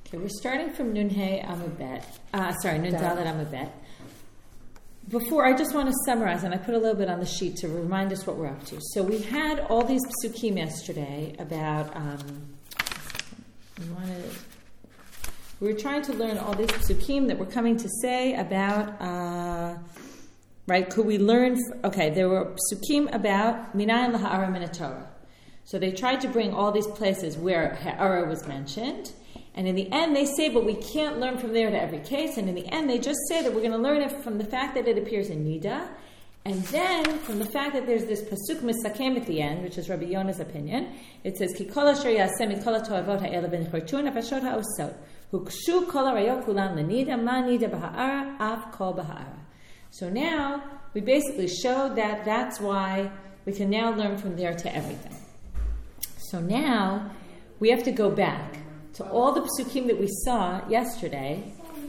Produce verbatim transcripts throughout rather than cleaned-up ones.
Okay, we're starting from Nun Hey Amud Bet. Uh, sorry, Nun Dalet Amud Bet. Before, I just want to summarize, and I put a little bit on the sheet to remind us what we're up to. So we had all these psukim yesterday about, um, we, wanted, we were trying to learn all these psukim that we're coming to say about, uh, right, could we learn, f- okay, there were psukim about Minayin Laha'ara Min HaTorah. So they tried to bring all these places where Ha'ara was mentioned, and in the end they say, but we can't learn from there to every case, and in the end they just say that we're going to learn it from the fact that it appears in Nida, and then from the fact that there's this pasuk misakem at the end, which is Rabbi Yonah's opinion. It says, Ki kol asher yaseh mikol ha'toavot ha'ela b'nechortun ha'pashot ha'osot hukshu kol ha'rayot kulam l'nida ma nida b'ha'ara av kol b'ha'ara. So now we basically showed that that's why we can now learn from there to everything. So now we have to go back to all the psukim that we saw yesterday.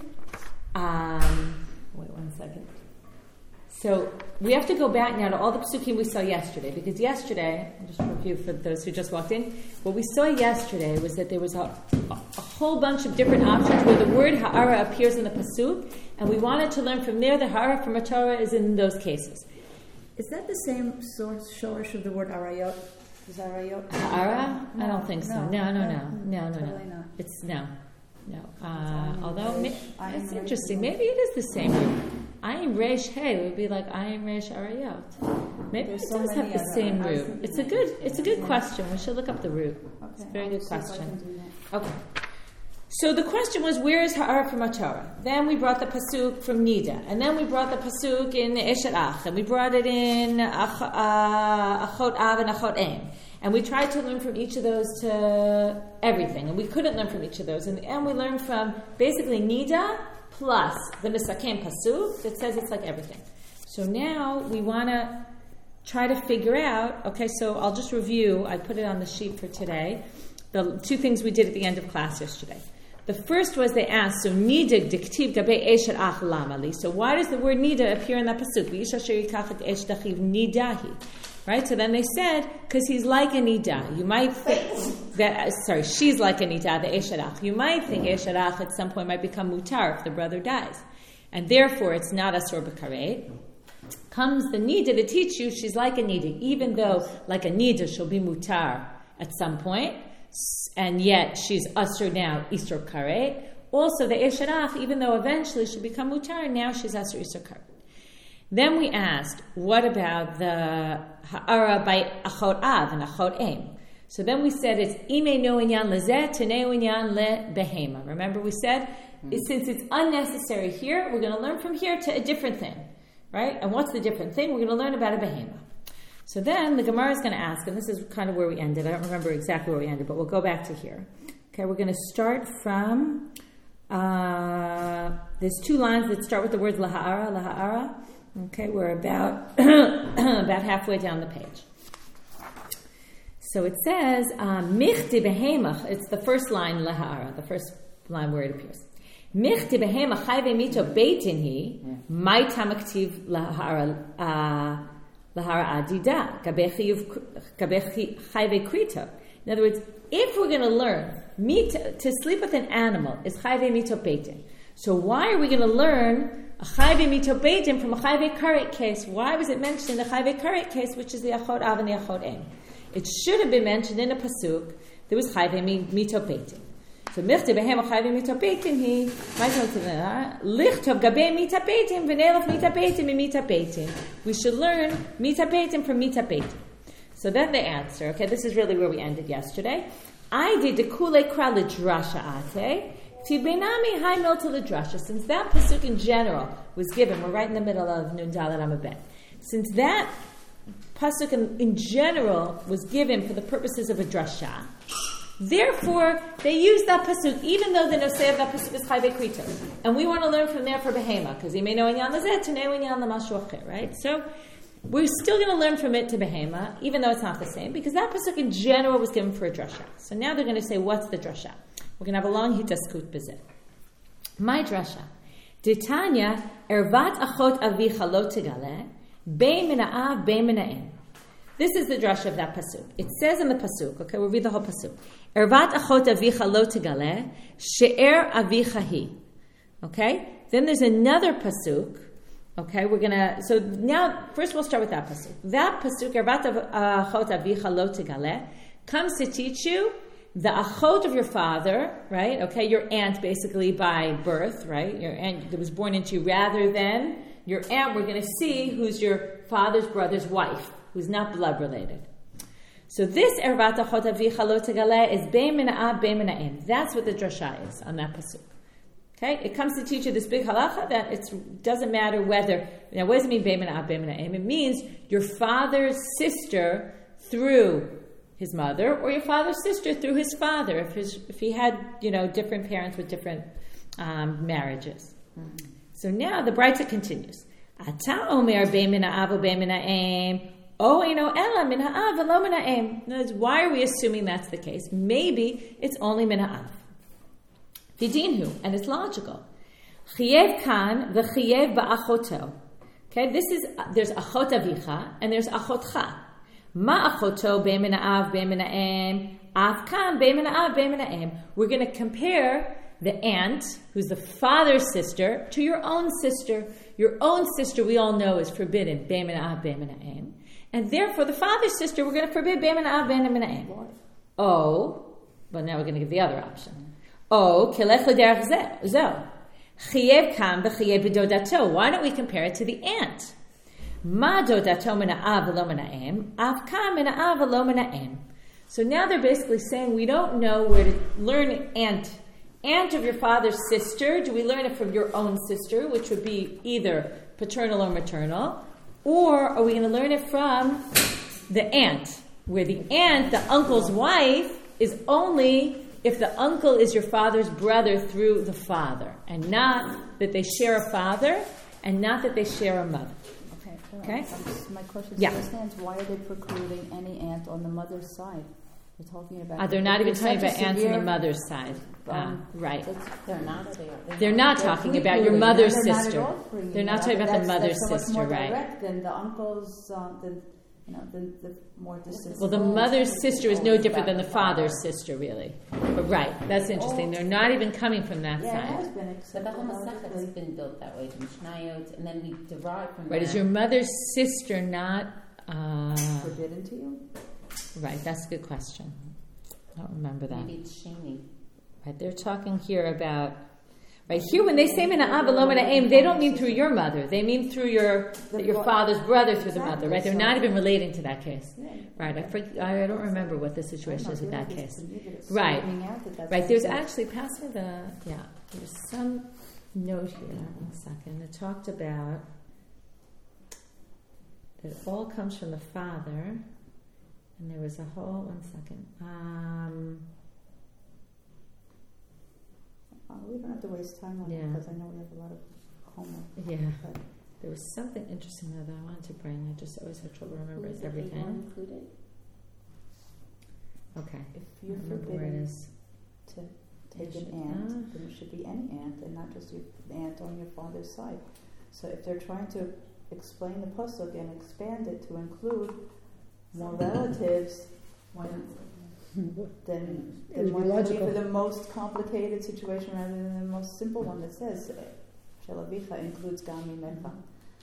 Um, wait one second. So we have to go back now to all the psukim we saw yesterday, because yesterday, I'll just review for those who just walked in, what we saw yesterday was that there was a, a, a whole bunch of different options where the word ha'ara appears in the pasuk, and we wanted to learn from there that ha'ara from Torah is in those cases. Is that the same source, shorish of the word arayot? Is arayot? Ha'ara? No, I don't think so. No, no, no. No, no, no. Totally not. It's no. No. Uh, although, ma- I it's am interesting. Reish. Maybe it is the same root. Ayin Reish Hey would be like Ayin Reish Arayot. Maybe There's it so does have many the other- same I was root. thinking It's a that. good. It's a good Yeah. question. We should look up the root. Okay. It's a very I'll good see if I question. can do that. Okay. So the question was, where is Ha'ara from Torah? Then we brought the pasuk from Nida, and then we brought the pasuk in Eshet Ach, and we brought it in Ach, uh, Achot Av and Achot Ein. And we tried to learn from each of those to everything, and we couldn't learn from each of those. In the end, we learned from basically Nida plus the Misakem pasuk that says it's like everything. So now we want to try to figure out, okay, so I'll just review, I put it on the sheet for today, the two things we did at the end of class yesterday. The first was they asked, so nida diktiv gabe eshet ach lamali. So why does the word nida appear in that pasuk? V'isha asher yikach et esh dachiv nidahi. Right? So then they said, because he's like a nida. You might think that, uh, sorry, she's like a nida, the eshet ach. You might think eshet ach at some point might become mutar if the brother dies. And therefore it's not asur b'karet. Comes the nida to teach you she's like a nida, even though like a nida she'll be mutar at some point. And yet she's asur now, isur karet. Also, the eshet ach, even though eventually she'll become mutar, now she's asur isur karet. Then we asked, what about the ha'ara by achot av and achot ein? So then we said it's ime no inyan lezeh, teneu inyan le behema. Remember we said, mm-hmm. since it's unnecessary here, we're going to learn from here to a different thing, right? And what's the different thing? We're going to learn about a behema. So then the Gemara is going to ask, and this is kind of where we ended. I don't remember exactly where we ended, but we'll go back to here. Okay, we're going to start from, uh, there's two lines that start with the words laha'ara, laha'ara. Okay, we're about, about halfway down the page. So it says, michti behemach, it's the first line, laha'ara, the first line where it appears. Michti behemach chayve mito beitin hi, mai tamaktiv laha'ara, Lahara adida, gabechi chayve krito. In other words, if we're going to learn meet, to sleep with an animal is chayve mito beitin. So why are we going to learn a chayve mito beitin from a chayve karet case? Why was it mentioned in the chayve karet case, which is the achot av and the achot ein? It should have been mentioned in a pasuk that was chayve mito beitin. So michte behem chayve mito beitin hi lichtov gabe mita beitin v'nelaf mita beitin mi mita beitin. We should learn mita beitin from mita beitin. So then they answer. Okay, this is really where we ended yesterday. I did the kule kra l'drasha ate ti benami hai milta l'drasha. Since that pasuk in general was given, we're right in the middle of Nun Dalet Amud Bet. Since that pasuk in, in general was given for the purposes of a drasha. Therefore, they use that pasuk, even though the nosei of that pasuk is chayve krito. And we want to learn from there for behema, because he may know inyan lazeh, to know inyan lamashu acher, right? So, we're still going to learn from it to behema, even though it's not the same, because that pasuk in general was given for a drasha. So now they're going to say, what's the drasha? We're going to have a long hitaskut bezeh. My drasha. Ditanya, ervat achot avicha lo tegale, bein min ha'av, bein min ha'en. This is the drasha of that pasuk. It says in the pasuk, okay, we'll read the whole pasuk. Ervat achot avicha lo tegaleh, she'er avicha hi. Okay? Then there's another pasuk. Okay, we're gonna, so now, first we'll start with that pasuk. That pasuk, Ervat achot avicha lo tegaleh, comes to teach you the achot of your father, right? Okay, your aunt basically by birth, right? Your aunt that was born into you, rather than your aunt, we're going to see, who's your father's brother's wife, who's not blood related. So this Ervat achot avicha lo tegaleh is bein min ha'av, bein min ha'em. That's what the drasha is on that pasuk. Okay, it comes to teach you this big halacha that it doesn't matter whether, now what does it mean bein min ha'av, bein min ha'em? It means your father's sister through his mother, or your father's sister through his father, if his if he had, you know, different parents with different um, marriages. Mm-hmm. So now the Braita continues. Ata omer bein min ha'av bein min ha'em, o eino ela min ha'av v'lo min ha'em. In other words, why are we assuming that's the case? Maybe it's only min ha'av. V'dinhu, and it's logical. Chiyev kan v'chiyev ba'achoto. Okay, this is, there's achot avicha, and there's achotcha. Ma achoto bein min ha'av bein min ha'em, af kan bein min ha'av bein min ha'em. We're going to compare the aunt, who's the father's sister, to your own sister. Your own sister, we all know, is forbidden bein min ha'av bein min ha'em, and therefore the father's sister, we're going to forbid bein min ha'av bein min ha'em. Oh, but now we're going to give the other option. Oh, kilech l'derech zeh. Chiyev kan v'chiyev b'dodato. Why don't we compare it to the aunt? Ma dodato min ha'av v'lo min ha'em, af kan min ha'av v'lo min ha'em. So now they're basically saying we don't know where to learn aunt. Aunt of your father's sister, do we learn it from your own sister, which would be either paternal or maternal, or are we going to learn it from the aunt, where the aunt, the uncle's wife, is only if the uncle is your father's brother through the father, and not that they share a father, and not that they share a mother. Okay. So Okay? um, my question Yeah. stands, why are they precluding any aunt on the mother's side? We're talking about... Uh, they're not even It's talking such about a aunts on the severe- mother's side. Um, Um, right. That's- They're not. They are. They're not They're talking about your precluding. mother's They're not at sister. all bringing They're it not up, talking but about the that's- mother's that's so much sister, more right? direct than the uncle's, uh, the, you know, the, the more distant. Well, the mother's sister is no different than the father's sister, really. But right, that's interesting. They're not even coming from that Yeah, it has side. been But accepted. the whole Masechet has logically. been built that way, from Mishnayot, and then we derive from Right, that. is your mother's sister not... Uh, Forbidden to you? right, that's a good question. I don't remember that. Maybe it's Shani. Right, they're talking here about... Right, here when they say min ha'av v'lo min ha'em, they don't mean through your mother. They mean through your your father's brother through the mother, right? They're not even relating to that case. Right, I, for, I don't remember what the situation is with that case. Right. Right, there's actually, pass me the, yeah, there's some note here, one second, that talked about that it all comes from the father, and there was a whole, one second, um, Uh, we don't have to waste time on Yeah. it because I know we have a lot of homework. yeah, But there was something interesting though that I wanted to bring, I just always have trouble remembering Is it legal everything. included? Okay, if I you're remember where it forbidden is. to take It an should- aunt, ah. then it should be any aunt and not just your aunt on your father's side. So if they're trying to explain the pasuk and expand it to include more relatives, then, then, It then would why be don't we logical. for the most complicated situation rather than the most simple one that says Shelavicha includes Gami Mecha.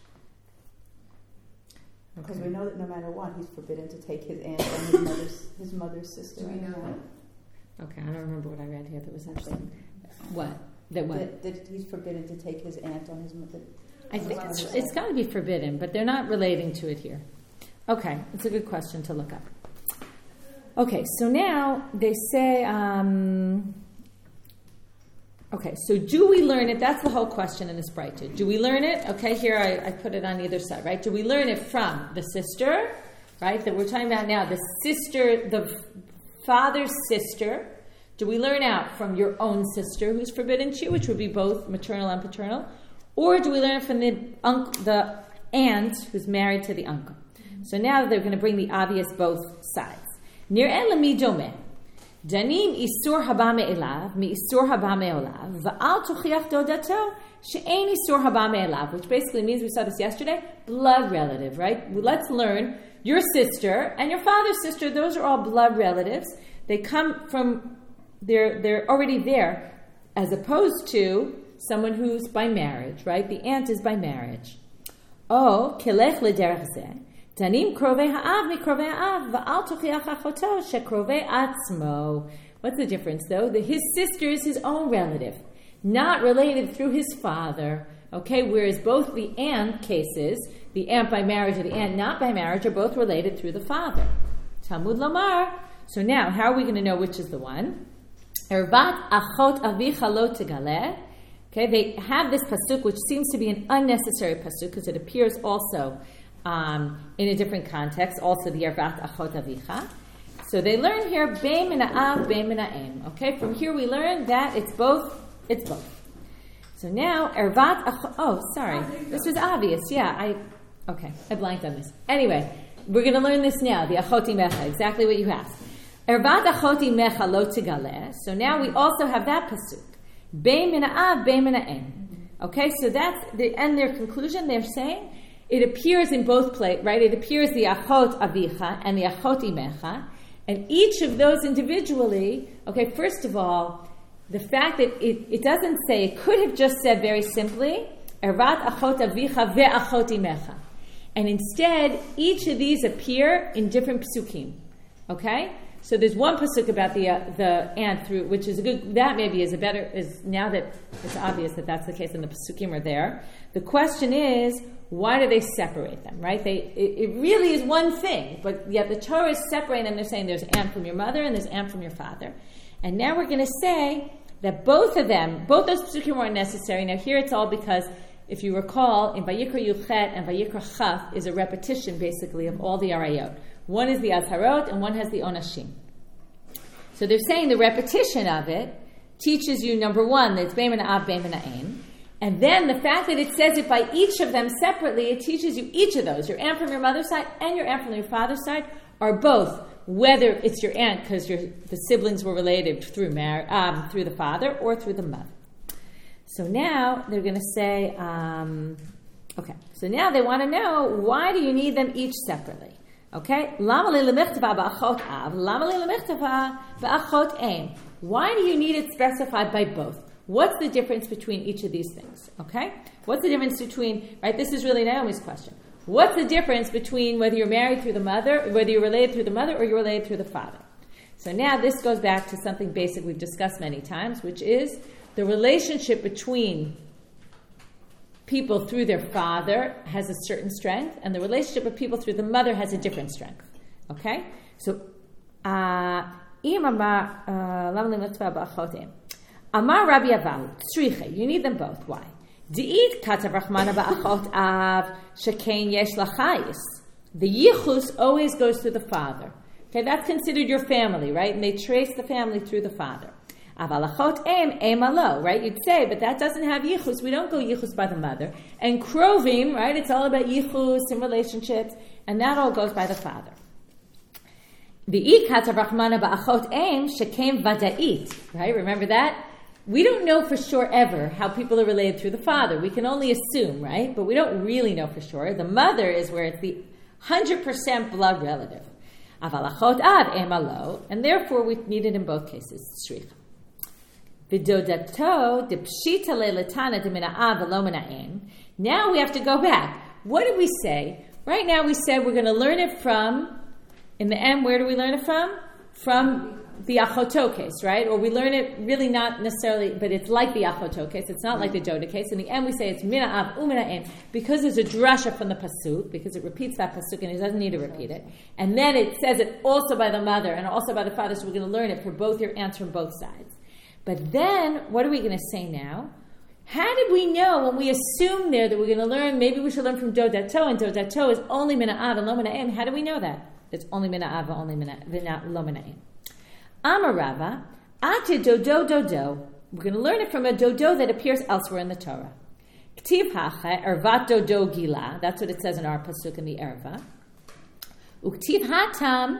Because Okay. we know that no matter what, he's forbidden to take his aunt and his mother's his mother's sister. Do we know what? Okay, I don't remember what I read here that was interesting. What? That what? That, that he's forbidden to take his aunt on his mother. I think it's, it's got to be forbidden, but they're not relating to it here. Okay, it's a good question to look up. Okay, so now they say, um, okay, so do we learn it? That's the whole question in this Braita. Do we learn it? Okay, here I, I put it on either side, right? Do we learn it from the sister, right, that we're talking about now, the sister, the father's sister? Do we learn out from your own sister who's forbidden to you, which would be both maternal and paternal? Or do we learn it from the uncle, the aunt who's married to the uncle? So now they're going to bring the obvious both sides. Nir elami domeh. Danim isur haba me'elav, mi isur haba me'olav, va'al tuchiach dodato, she'ein isur haba me'elav, which basically means, we saw this yesterday, blood relative, right? Let's learn your sister and your father's sister, those are all blood relatives. They come from, they're, they're already there, as opposed to someone who's by marriage, right? The aunt is by marriage. Oh, kelech lederech zeh. Tanim krovei ha'av mi krovei ha'av va'al tuchiach achoto shekrovei atzmo. What's the difference, though? The, his sister is his own relative, not related through his father. Okay, whereas both the aunt cases, the aunt by marriage or the aunt not by marriage, are both related through the father. Talmud Lamar. So now, how are we going to know which is the one? Ervat achot avicha lo tegaleh. Okay, they have this pasuk, which seems to be an unnecessary pasuk because it appears also um, in a different context, also the Ervat Achot Avicha. So they learn here, Bein min ha'av, bein min ha'em. Okay, from here we learn that it's both, it's both. So now, Ervat Achot, oh, sorry, this was obvious, yeah, I, okay, I blanked on this. Anyway, we're going to learn this now, the Achoti Mecha, exactly what you asked. Ervat Achoti Mecha lo tegaleh. So now we also have that pasuk. Bein min ha'av, bein min ha'em. Okay, so that's the end. Their conclusion. They're saying it appears in both places, right? It appears the achot avicha and the achot imecha, and each of those individually. Okay, first of all, the fact that it, it doesn't say, it could have just said very simply ervat achot avicha ve'achot imecha, and instead each of these appear in different psukim. Okay. So there's one pasuk about the uh, the aunt through, which is a good. That maybe is a better is now that it's obvious that that's the case, and the pasukim are there. The question is, why do they separate them? Right? They it, it really is one thing, but yet the Torah is separating them. They're saying there's aunt from your mother and there's aunt from your father, and now we're going to say that both of them, both those pasukim weren't necessary. Now here it's all because if you recall, in Vayikra Yuchet and Vayikra Chaf is a repetition basically of all the arayot. One is the Azharot and one has the Onashim. So they're saying the repetition of it teaches you, number one, that it's Bein min ha'av, bein min ha'em. And then the fact that it says it by each of them separately, it teaches you each of those, your aunt from your mother's side and your aunt from your father's side, are both, whether it's your aunt because your the siblings were related through mar- um, through the father or through the mother. So now they're going to say, um, okay, so now they want to know, why do you need them each separately? Okay, lama li lemechtiva ba'achot av, lama li lemechtiva ba'achot em. Why do you need it specified by both? What's the difference between each of these things? Okay, what's the difference between? Right, this is really Naomi's question. What's the difference between whether you're married through the mother, whether you're related through the mother, or you're related through the father? So now this goes back to something basic we've discussed many times, which is the relationship between people through their father has a certain strength, and the relationship of people through the mother has a different strength. Okay? So, Amar Amar Rabbi Avahu, Tzriche, you need them both. Why? Di'it katav rachmana ba'achot av shekain yesh lachayis. The yichus always goes through the father. Okay, that's considered your family, right? And they trace the family through the father. Avalachot em em alo, right? You'd say, but that doesn't have yichus. We don't go yichus by the mother. And krovim, right? It's all about yichus and relationships, and that all goes by the father. The ikat of rachmana ba'achot em shekem vada'it, right? Remember that? We don't know for sure ever how people are related through the father. We can only assume, right? But we don't really know for sure. The mother is where it's the one hundred percent blood relative. Avalachot av em alo, and therefore we need it in both cases. Tzricha. V'dodato depshita le'letana demina'av v'lo mina'em. Now we have to go back. What did we say? Right now we said we're going to learn it from, in the end, where do we learn it from? From the achoto case, right? Or we learn it really not necessarily, but it's like the achoto case. It's not like the doda case. In the end we say it's mina'av u'mina'em because there's a drasha from the pasuk, because it repeats that pasuk and it doesn't need to repeat it. And then it says it also by the mother and also by the father, so we're going to learn it for both your aunts from both sides. But then, what are we going to say now? How did we know when we assumed there that we're going to learn, maybe we should learn from dodato, and dodato is only mina'av and lo mina'em? How do we know that? It's only mina'av and only mina'av, lo mina'em. Amarava, ate dodo dodo. We're going to learn it from a dodo that appears elsewhere in the Torah. K'tiv hacha, ervat dodo gila. That's what it says in our pasuk in the erva. Uktiv hatam,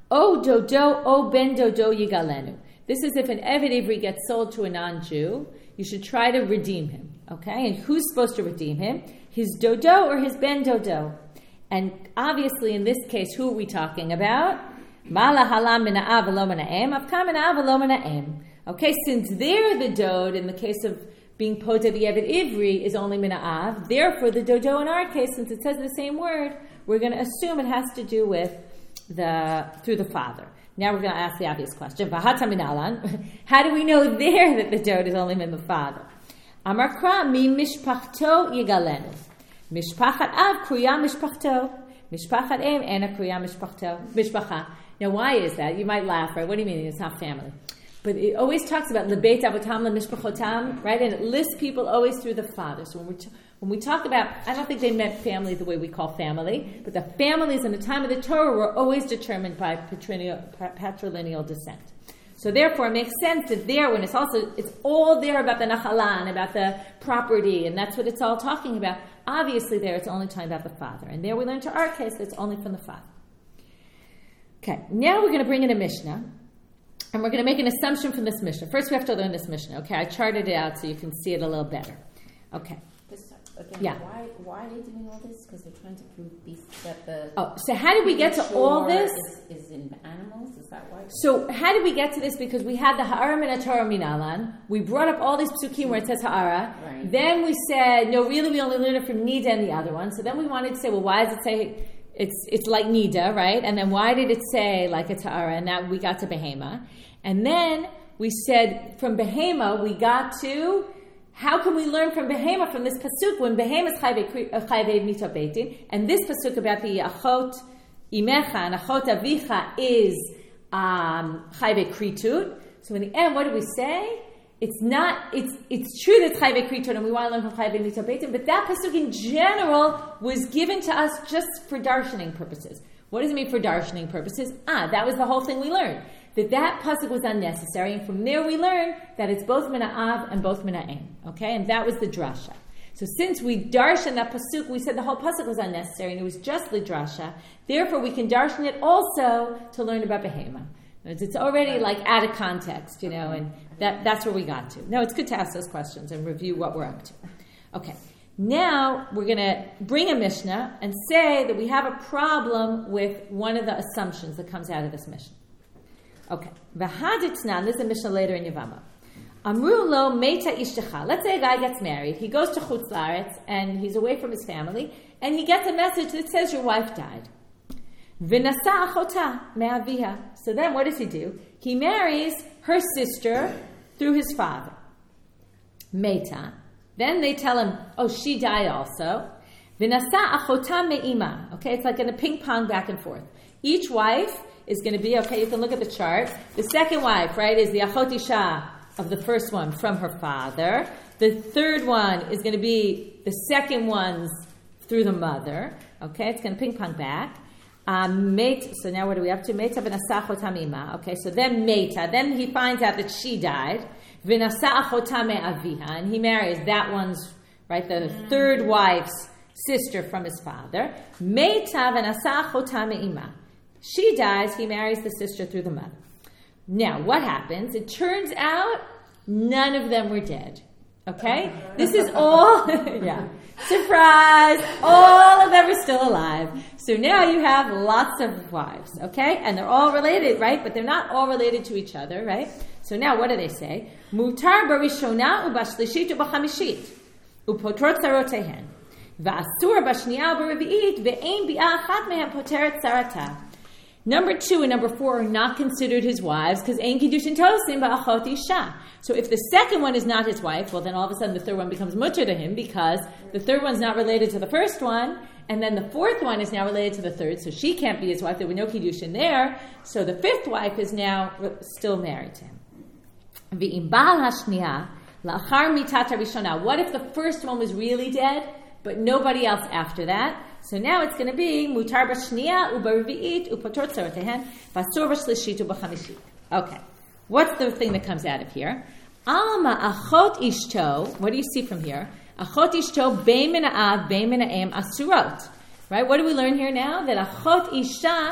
O dodo, o ben dodo yigalenu. This is if an Eved Ivri gets sold to a non-Jew, you should try to redeem him. Okay? And who's supposed to redeem him? His dodo or his ben dodo? And obviously in this case, who are we talking about? Mala halam mina'av v'lo mina'em, avka mina'av v'lo mina'em. Okay, since they're the dod, in the case of being poted the Eved Ivri, is only mina'av, therefore the dodo in our case, since it says the same word, we're going to assume it has to do with the through the father. Now we're going to ask the obvious question. V'hata minalan. How do we know there that the dod is only min the father? Amar kra mi mishpachto yigalenu. Mishpachat av kruya mishpachto. Mishpachat em ena kruya mishpachto. Mishpacha. Now why is that? You might laugh, right? What do you mean it's not family? But it always talks about lebeit avotam lemishpachotam, right? And it lists people always through the father. So when we t- when we talk about, I don't think they meant family the way we call family, but the families in the time of the Torah were always determined by patrilineal, patrilineal descent. So therefore, it makes sense that there, when it's also, it's all there about the nachalan, about the property, and that's what it's all talking about. Obviously, there it's only talking about the father, and there we learn to our case that it's only from the father. Okay, now we're going to bring in a Mishnah. And we're going to make an assumption from this Mishnah. First, we have to learn this Mishnah. Okay, I charted it out so you can see it a little better. Okay. This, again, yeah. Why, why are they doing all this? Because they're trying to prove these, that the... Oh, so how did we get to all this? Is, is in animals? Is that why? So how did we get to this? Because we had the Ha'ara min Torah minalan. We brought up all these psukim where it says Ha'ara. Right. Then we said, no, really, we only learned it from Nida and the other one. So then we wanted to say, well, why does it say... It's it's like Nida, right? And then why did it say like it's Ha'ara? And now we got to Behema. And then we said from Behema we got to, how can we learn from Behema, from this pasuk, when Behema is chayvei mito beitin, and this pasuk about the achot imecha and achot avicha is um, chayvei kritut. So in the end, what do we say? It's not, it's it's true that it's chayvei kritut and we want to learn from chayvei mito beitin, but that pasuk in general was given to us just for darshaning purposes. What does it mean for darshaning purposes? Ah, that was the whole thing we learned. That that pasuk was unnecessary, and from there we learn that it's both mina'av and both mina'em. Okay, and that was the drasha. So since we darshan that pasuk, we said the whole pasuk was unnecessary, and it was just the drasha. Therefore, we can darshan it also to learn about behema. It's already like out of context, you know, and that, that's where we got to. No, it's good to ask those questions and review what we're up to. Okay. Now we're going to bring a Mishnah and say that we have a problem with one of the assumptions that comes out of this Mishnah. Okay. V'haditznan, this is a Mishnah later in Yavama. Amru lo meta ishtecha. Let's say a guy gets married. He goes to Chutz La'aretz and he's away from his family, and he gets a message that says your wife died. V'nasa achota me'aviha. So then what does he do? He marries her sister through his father. Meta. Then they tell him, oh, she died also. V'nasa achota me'ima. Okay, it's like in a ping pong back and forth. Each wife is going to be, okay, you can look at the chart. The second wife, right, is the achot isha of the first one from her father. The third one is going to be the second one's through the mother. Okay, it's going to ping pong back. Um, mate, so now what are we up to? Meta v'nasa achota me'ima. Okay, so then meta. Then he finds out that she died. V'nasa achota me'aviha, and he marries that one's, right, the third wife's sister from his father. Meta v'nasa achota me'ima. She dies, he marries the sister through the mother. Now, what happens? It turns out none of them were dead. Okay? This is all, yeah, surprise, all of them are still alive. So now you have lots of wives, okay? And they're all related, right? But they're not all related to each other, right? So now what do they say? Mutar barishona ubashlishit ubachamishit upotrot sarotehen va'asur bashniya u'baravi'it ve'ein bi'a achat mehem poteret sarata. Number two and number four are not considered his wives because ein kiddushin tosim ba'achot isha. So if the second one is not his wife, well then all of a sudden the third one becomes mutter to him because the third one's not related to the first one, and then the fourth one is now related to the third, so she can't be his wife. There were no kiddushin there, so the fifth wife is now still married to him. V'im ba'al hashniya la'achar mitat harishona. What if the first one was really dead, but nobody else after that? So now it's going to be mutar b'shniya u'barvi'it u'potot sarotehen v'asur b'shlishit u'b'chamishit. Okay, what's the thing that comes out of here? Alma achot ishto. What do you see from here? Achot ishto bein min ha'av bein min ha'em asurot. Right? What do we learn here now? That achot isha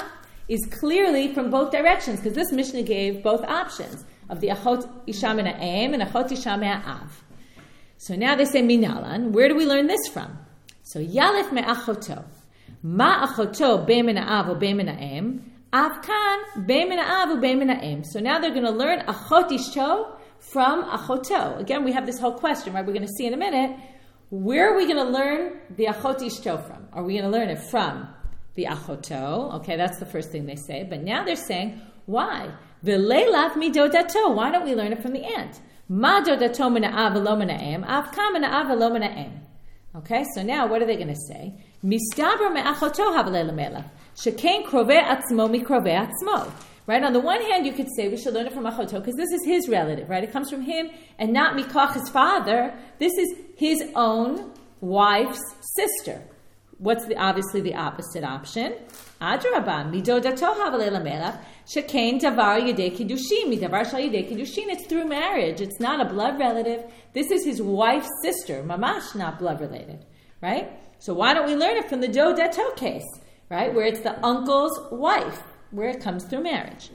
is clearly from both directions, because this Mishnah gave both options of the achot isha min ha'em and achot isha min ha'av. So now they say minalan. Where do we learn this from? So yalef me'achoto. Ma achoto be min ha'av or be min ha'em. Av kan be min ha'av or be min ha'em. So now they're going to learn achot ishto from achoto. Again, we have this whole question, right? We're going to see in a minute. Where are we going to learn the achot ishto from? Are we going to learn it from the achoto? Okay, that's the first thing they say. But now they're saying, why? V'leilat midodato. Why don't we learn it from the aunt? Ma dodato min ha'av v'lo min ha'em. Av kan min ha'av v'lo min ha'em. Okay, so now what are they going to say? Mistaber me'achoto havale l'melach. Shekain krovei atzmo mikrovei atzmo. Right? On the one hand, you could say we should learn it from achoto because this is his relative, right? It comes from him and not mikach, his father. This is his own wife's sister. What's the obviously the opposite option? Adrabah, midodato havale l'melach. Shekain davar yedei kiddushin. Midavar shal yedei kiddushin. It's through marriage. It's not a blood relative. This is his wife's sister. Mamash, not blood related. Right? So why don't we learn it from the dodato case? Right? Where it's the uncle's wife. Where it comes through marriage.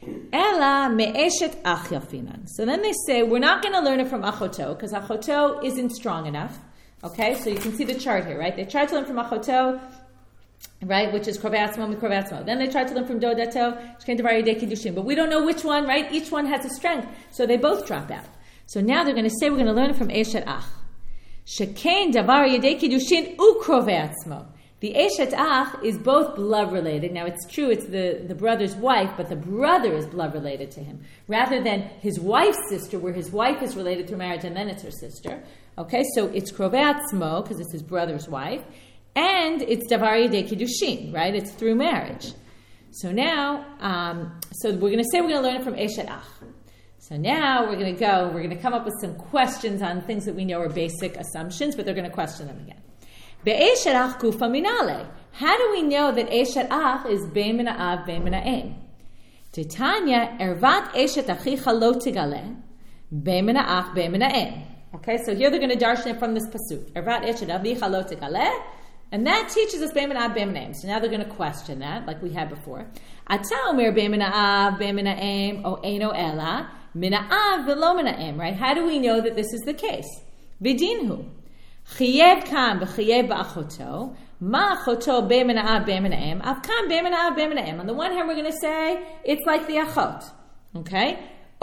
Ela me'eshet ach yafinan. So then they say, we're not going to learn it from achoto, because achoto isn't strong enough. Okay, so you can see the chart here, right? They tried to learn from achoto, right, which is krovei atzmo mikrovei atzmo. Then they tried to learn from dodato, shekain davar yedei kiddushin. But we don't know which one, right? Each one has a strength. So they both drop out. So now they're going to say, we're going to learn it from eshet ach. Shekain davar yedei kiddushin u krovei atzmo. The Eshet Ach is both blood related. Now it's true, it's the, the brother's wife, but the brother is blood related to him. Rather than his wife's sister, where his wife is related through marriage and then it's her sister. Okay, so it's Krovei Atzmo, because it's his brother's wife. And it's Davar Yedei Kiddushin, right? It's through marriage. So now, um, so we're going to say we're going to learn it from Eshet Ach. So now we're going to go, we're going to come up with some questions on things that we know are basic assumptions, but they're going to question them again. Be'eshet ach kufa minale. How do we know that eshet ach is bein min ha'av, bein min ha'em? Titanya, ervat eshet achicha lo tigale, bein min ha'ach, bein min ha'em. Okay, so here they're going to darshan it from this pasuk. Ervat eshet achicha lo tigale, and that teaches us bein min ha'av, bein min ha'em. So now they're going to question that, like we had before. Ata omer bein min ha'av, bein min ha'em, o eino ela, min ha'av, v'lo min ha'em. Right? How do we know that this is the case? V'dinhu. Chiyev kan v'chiyev ba'achoto, ma achoto be min ha'av be min ha'em, av kan be min ha'av be min ha'em. On the one hand, we're going to say it's like the achot, okay?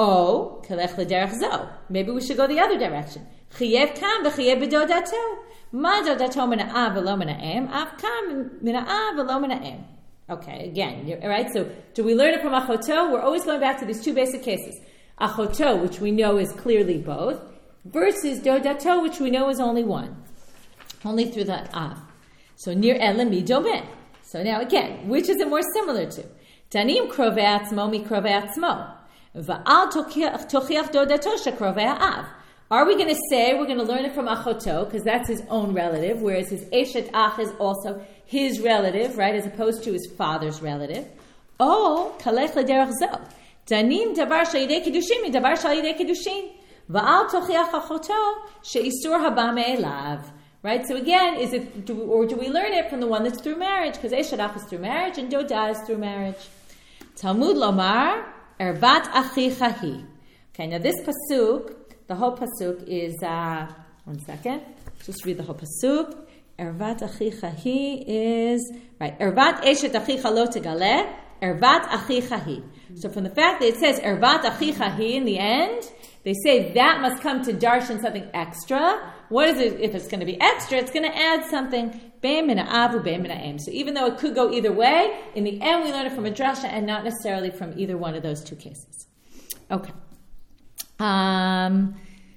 O kelech l'derech zo. Maybe we should go the other direction. Chiyev kan v'chiyev b'dodato, ma dodato min ha'av v'lo min ha'em, av kan min ha'av v'lo min ha'em. Okay, again, all right. So, do we learn it from achoto? We're always going back to these two basic cases: achoto, which we know is clearly both, versus dodato, which we know is only one. Only through the av. So near elemi domeh. So now again, which is it more similar to? Tanim krovei atzmo mi krovei atzmo. Va'al tochiach dodato shekrovei av. Are we going to say we're going to learn it from achoto, because that's his own relative, whereas his eshet ach is also his relative, right, as opposed to his father's relative? Oh, kalech l'derech zo. Tanim davar shal yidei kiddushin mi davar shal yidei kiddushin. Va'al tochiach achoto she'isur haba me'elav. Right? So again, is it do we, or do we learn it from the one that's through marriage? Because Eshet Ach is through marriage and Doda is through marriage. Talmud Lomar, Ervat Achicha Hi. Okay, now this pasuk, the whole pasuk is, uh, one second, just read the whole pasuk. Ervat Achicha Hi is, right, Ervat Eshet Achicha Lo Tegale, Ervat Achicha Hi. So from the fact that it says Ervat Achicha Hi in the end, they say that must come to darshan something extra. What is it? If it's going to be extra, it's going to add something. Bein min ha'av u bein min ha'em. So even though it could go either way, in the end we learn it from a drasha and not necessarily from either one of those two cases. Okay. Um,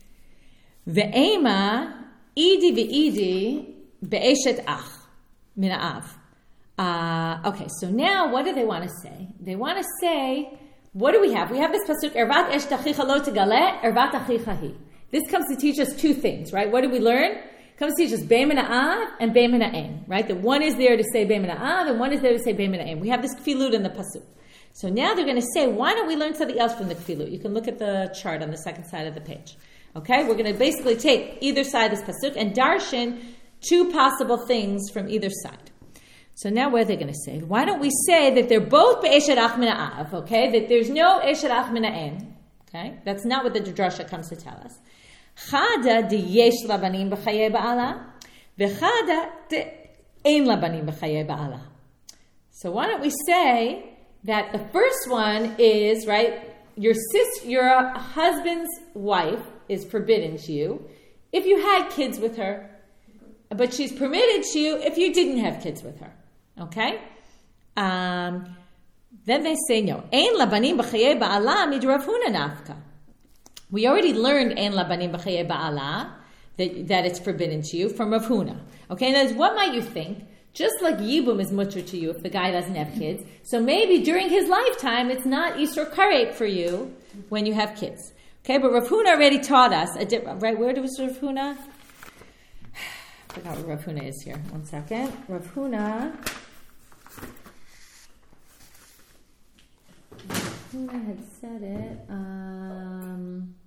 Ve'ema idi ve'idi be'eshet ach min ha'av. Uh, okay, so now what do they want to say? They want to say, what do we have? We have this pasuk, Ervat eshet achicha lo tegale, Ervat achicha hi. This comes to teach us two things, right? What do we learn? It comes to teach us bein min ha'av and bein min ha'em, right? The one is there to say bein min ha'av and one is there to say bein min ha'em. We have this kfilut in the pasuk. So now they're going to say, why don't we learn something else from the kfilut? You can look at the chart on the second side of the page. Okay? We're going to basically take either side of this pasuk and darshan two possible things from either side. So now what are they going to say? Why don't we say that they're both be'eshet ach min ha'av, okay? That there's no eshet ach min ha'en, okay? That's not what the drasha comes to tell us. Chada de yesh labanim b'chayei ba'ala, v'chada de ein labanim b'chayei ba'ala. So why don't we say that the first one is, right, your sis, your husband's wife is forbidden to you if you had kids with her, but she's permitted to you if you didn't have kids with her. Okay? Um, then they say, no. Ein labanim b'chayei ba'ala mid Rav Huna nafka. We already learned ein labanim b'chayei ba'ala, that, that it's forbidden to you, from Rav Huna. Okay? And what might you think? Just like Yibum is mutter to you if the guy doesn't have kids, so maybe during his lifetime it's not Isur Karet for you when you have kids. Okay? But Rav Huna already taught us, a di- right, where was Rav Huna? I forgot what Rav Huna is here. One second. Rav Huna... I had said it. Um,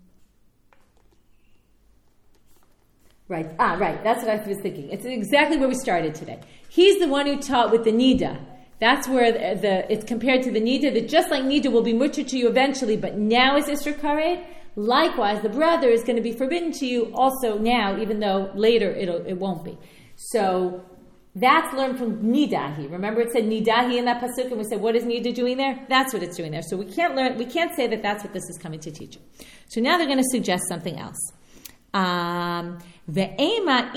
right. Ah, right. That's what I was thinking. It's exactly where we started today. He's the one who taught with the Nida. That's where the, the it's compared to the Nida, that just like Nida will be mutter to you eventually, but now is Isser Karet. Likewise, the brother is going to be forbidden to you also now, even though later it'll, it won't be. So that's learned from Nidahi. Remember it said Nidahi in that pasuk, and we said, what is Nida doing there? That's what it's doing there. So we can't learn, we can't say that that's what this is coming to teach you. So now they're going to suggest something else. Um, Again,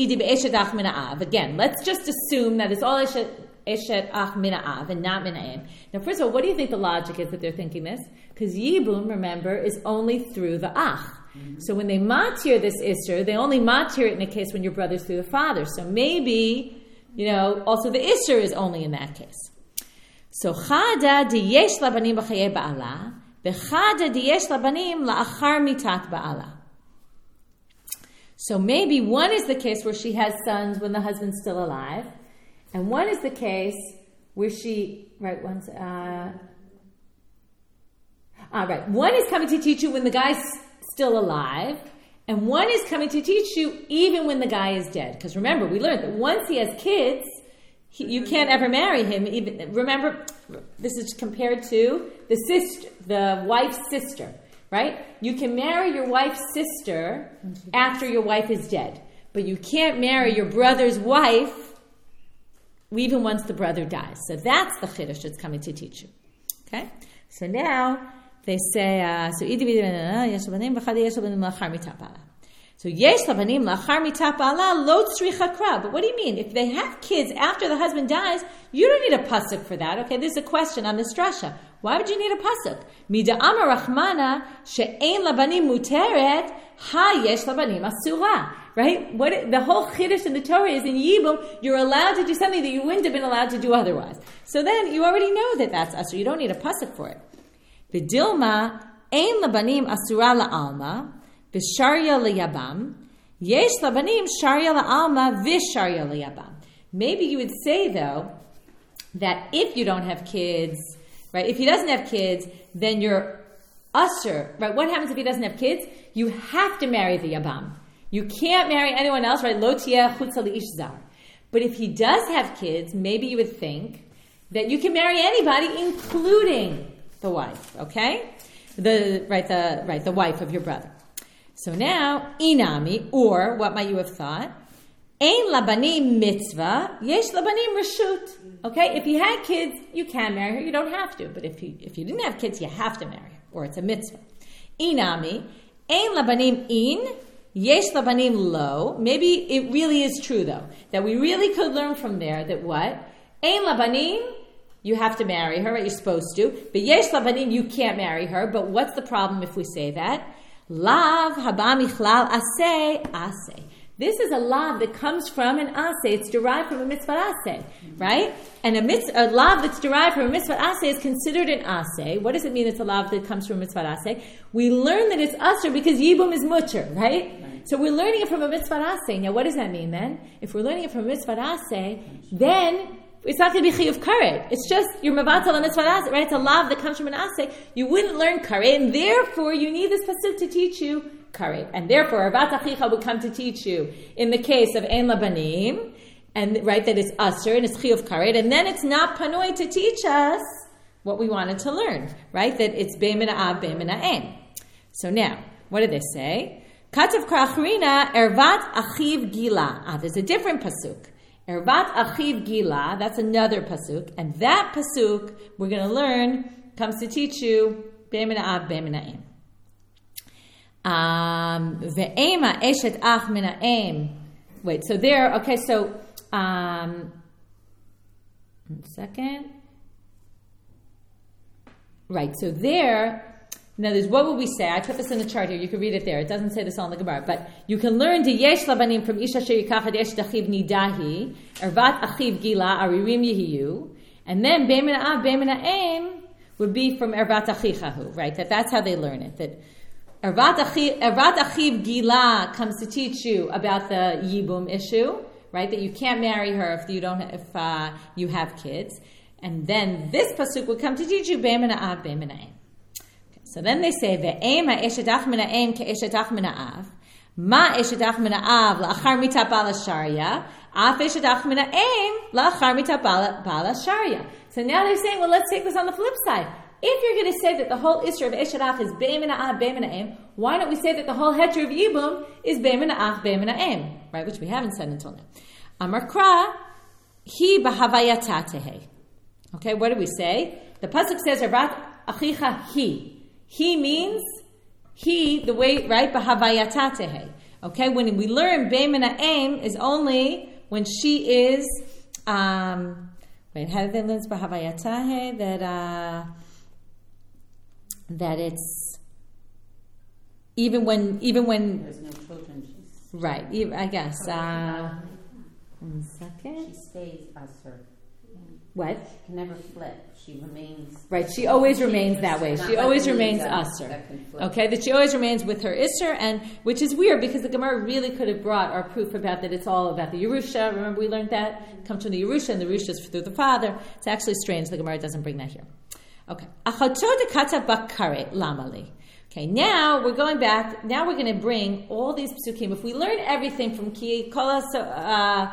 let's just assume that it's all eshet ach min ha'av and not min ha'em. Now, first of all, what do you think the logic is that they're thinking this? Because Yibum, remember, is only through the ach. Mm-hmm. So when they matir this isser, they only matir it in a case when your brother's through the father. So maybe, you know, also the isser is only in that case. So chada di yesh labanim b'chayei ba'ala, v'chada di yesh labanim la'achar mitat ba'ala. So maybe one is the case where she has sons when the husband's still alive, and one is the case where she, right, one's, uh, ah, right, one is coming to teach you when the guy's still alive, and one is coming to teach you even when the guy is dead. Because remember, we learned that once he has kids, he, you can't ever marry him. Even remember, this is compared to the sister, the wife's sister. Right? You can marry your wife's sister after your wife is dead. But you can't marry your brother's wife even once the brother dies. So that's the chiddush that's coming to teach you. Okay? So now they say, uh, so yesh labanim lachar mitap. So yesh labanim lachar mitap ala lo tzricha kra. But what do you mean? If they have kids after the husband dies, you don't need a pasuk for that. Okay, there's a question on this drasha. Why would you need a pasuk? Mida amar rachmana she'ein labanim muteret ha yesh labanim asura. Right? What the whole chiddush in the Torah is in Yibum, you're allowed to do something that you wouldn't have been allowed to do otherwise. So then you already know that that's asur. You don't need a pasuk for it. V'dilma ein labanim asura la'alma v'sharya liyabam yesh labanim sharya la'alma v'sharya liyabam. Maybe you would say though that if you don't have kids. Right? If he doesn't have kids, then you're usher. Right? What happens if he doesn't have kids? You have to marry the Yabam. You can't marry anyone else, right? Lo tieh chutza li'ish zar. But if he does have kids, maybe you would think that you can marry anybody, including the wife. Okay? The right, the right, the wife of your brother. So now, inami, or what might you have thought? Ein labanim mitzvah, yesh labanim reshut. Okay, if you had kids, you can marry her. You don't have to. But if you if you didn't have kids, you have to marry her, or it's a mitzvah. Inami, ein labanim in, yesh labanim lo. Maybe it really is true though that we really could learn from there that what ein labanim, you have to marry her, right? You're supposed to. But yesh labanim, you can't marry her. But what's the problem if we say that? Lav haba michlal aseh aseh. This is a lav that comes from an aseh. It's derived from a mitzvah aseh, right? And a, mitzvah, a lav that's derived from a mitzvah aseh is considered an aseh. What does it mean it's a lav that comes from a mitzvah aseh? We learn that it's asr because yibum is mutter, right? right? So we're learning it from a mitzvah aseh. Now what does that mean then? If we're learning it from a mitzvah aseh, then it's not going to be chiyuv karet. It's just your mavatal and mitzvah aseh, right? It's a lav that comes from an aseh. You wouldn't learn karet, and therefore you need this pasuk to teach you karet. And therefore, avat achicha would come to teach you in the case of ein labanim, and right, that it's Asr, and it's Chiyuv Karet, and then it's not Panoi to teach us what we wanted to learn, right? That it's Be'emin Ha'av, Be'emin Ha'em. So now, what did they say? Katav Krachrina, Ervat Achiv Gila. Ah, there's a different pasuk. Ervat Achiv Gila, that's another pasuk, and that pasuk we're going to learn comes to teach you Be'emin Ha'av, Be'emin Ha'em. Um, Ve'ema Eshet Ach Min Ha'em. Wait, so there, okay, so, um, one second. Right, so there, now there's, what would we say? I put this in the chart here, you can read it there. It doesn't say this all in the Gemara, but you can learn the Yesh Labanim from Isha Sheyikachad Yesh Achiv Nidahi, Ervat Achiv Gila, Aririm Yehiyu, and then Be'emin Ha'av, Be'emin Ha'em would be from Ervat Achichahu, right? That that's how they learn it, that Ervat Achiv, Ervat Achiv Gila comes to teach you about the Yibum issue, right? That you can't marry her if you don't, if uh, you have kids. And then this pasuk would come to teach you Be'emin Ha'av, Be'emin Ha'em. Okay, so then they say Ve'em ha'eshet ach min ha'em ke'eshet ach min ha'av. Ma eshet ach min ha'av la'achar mitat ba'al ha'sharya. Af eshet ach min ha'em la'achar mitat ba'al ha'sharya. So now they're saying, well, let's take this on the flip side. If you're going to say that the whole Isra of Eshet Ach is Be'emin Ha'av, Be'emin Ha'em, why don't we say that the whole Heter of Yibum is Be'emin Ha'ach, Be'emin Ha'em, right? Which we haven't said until now. Amar Kra, Hi b'havayata tehei. Okay, what do we say? The pasuk says, "Ervat achicha he." He means he, the way, right? B'havayata tehei. Okay, when we learn Be'emin Ha'em is only when she is. Um, wait, how did they learn b'havayata tehei? That uh, that it's even when even when there's no children. She's right. I guess. Uh, one second. She stays Asr. What? She can never flip. She remains... Right, she always remains that way. She always remains that, Asr. That okay, that she always remains with her Isser, and which is weird because the Gemara really could have brought our proof about that it's all about the Yerusha. Remember we learned that? It comes from the Yerusha, and the Yerusha is through the father. It's actually strange the Gemara doesn't bring that here. Okay. Achato dekata bakare lamali. Okay, now we're going back. Now we're going to bring all these psukim. If we learn everything from Ki, Kola, uh,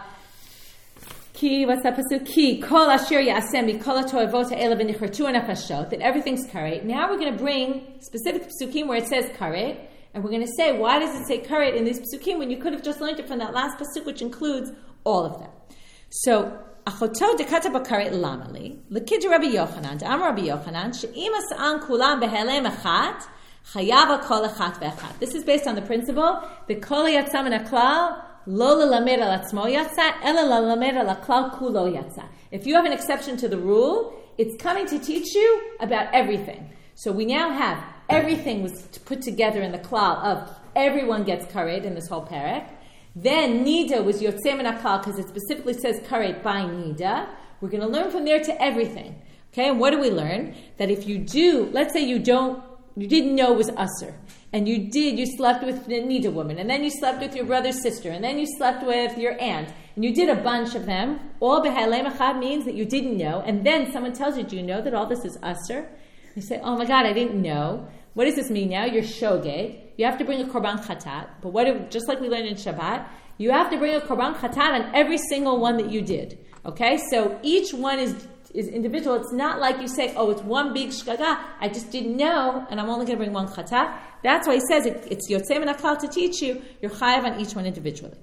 Ki, what's that pasuk? Ki, Kol Asher Ya'asemi, Kol HaTo'evot Ha'ela V'nichartu Nefashot, that everything's karet. Now we're going to bring specific psukim where it says karet, and we're going to say, why does it say karet in these psukim when you could have just learned it from that last pasuk, which includes all of them? So, Achoto dekata bakaret lamali, lekid Rabbi Yochanan, Am Rabbi Yochanan, she'im asa'an kulam behelem achat, chayava kol achat ve'achat. This is based on the principle, the kol yatzam min haklal, lo lelamed al atzmo yatsa, ela lelamed al haklal kulo yatsa. If you have an exception to the rule, it's coming to teach you about everything. So we now have everything was put together in the klal of everyone gets karet in this whole parak. Then Nida was Yotzei min haklal because it specifically says karet by Nida. We're going to learn from there to everything. Okay, and what do we learn? That if you do, let's say you don't, you didn't know it was Asr, and you did, you slept with the Nida woman, and then you slept with your brother's sister, and then you slept with your aunt, and you did a bunch of them. All B'Halem Echad means that you didn't know, and then someone tells you, do you know that all this is Asr? You say, oh my God, I didn't know. What does this mean now? You're shogeg. You have to bring a korban chatat. But what if, just like we learned in Shabbat, you have to bring a korban chatat on every single one that you did. Okay? So each one is is individual. It's not like you say, oh, it's one big shkaga. I just didn't know, and I'm only going to bring one chatat. That's why he says it, it's yotzei min haklal to teach you. You're chayav on each one individually.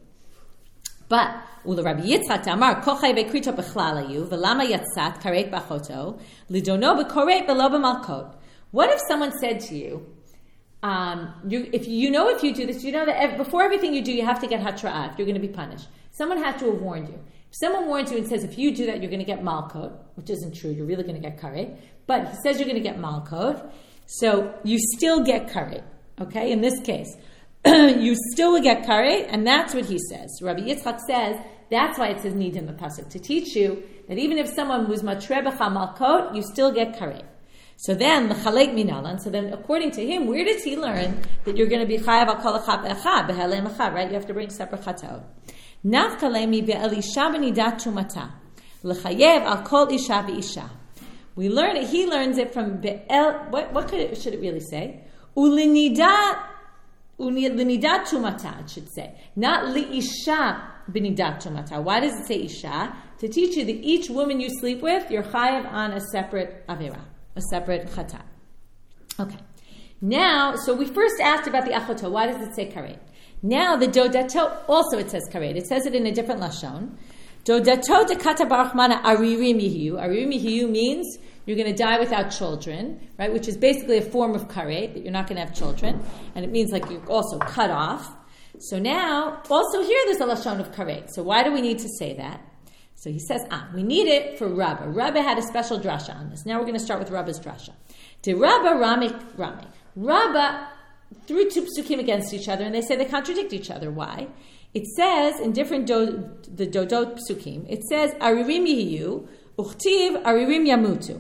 But Ula Rabbi Yitzchak Amar Kochai Bekrito Bechlalayu Velama Yatzat Karet Bachoto Lidono Bekoret Belo B'Malkot. What if someone said to you, um, you, if you know if you do this, you know that ev- before everything you do, you have to get hatra'ah if you're going to be punished. Someone had to have warned you. If someone warns you and says, if you do that, you're going to get malkot, which isn't true, you're really going to get karet, but he says you're going to get malkot, so you still get karet, okay, in this case. You still will get karet, and that's what he says. Rabbi Yitzchak says, that's why it says need in the pasuk, to teach you that even if someone was matrebecha malkot, you still get karet. So then, l'chalek minalan, so then according to him, where does he learn that you're going to be chayav al kol echad echad, behelem echad, right? You have to bring separate chatot. Nafkalemi be'elisha b'nidat tumata, l'chayev al kol isha v'isha. We learn it, he learns it from be'el, what, what could it, should it really say? Ulinidat, ulinidat tumata, it should say. Not li'isha b'nidat tumata. Why does it say isha? To teach you that each woman you sleep with, you're chayav on a separate avera, a separate chata. Okay. Now, so we first asked about the achoto. Why does it say karet? Now the dodato also it says karet. It says it in a different lashon. Dodato dekata barachmana aririm yihiyu. Aririm yihiyu means you're going to die without children, right? Which is basically a form of karet, that you're not going to have children. And it means like you're also cut off. So now, also here there's a lashon of karet. So why do we need to say that? So he says, ah, we need it for Rabbah. Rabbah had a special drasha on this. Now we're going to start with Rabbah's drasha. De Rabbah Ramik Ramik. Rabbah threw two psukim against each other, and they say they contradict each other. Why? It says in different do, the Dodot psukim, it says Aririm Yihiyu, Uchtiv Aririm Yamutu.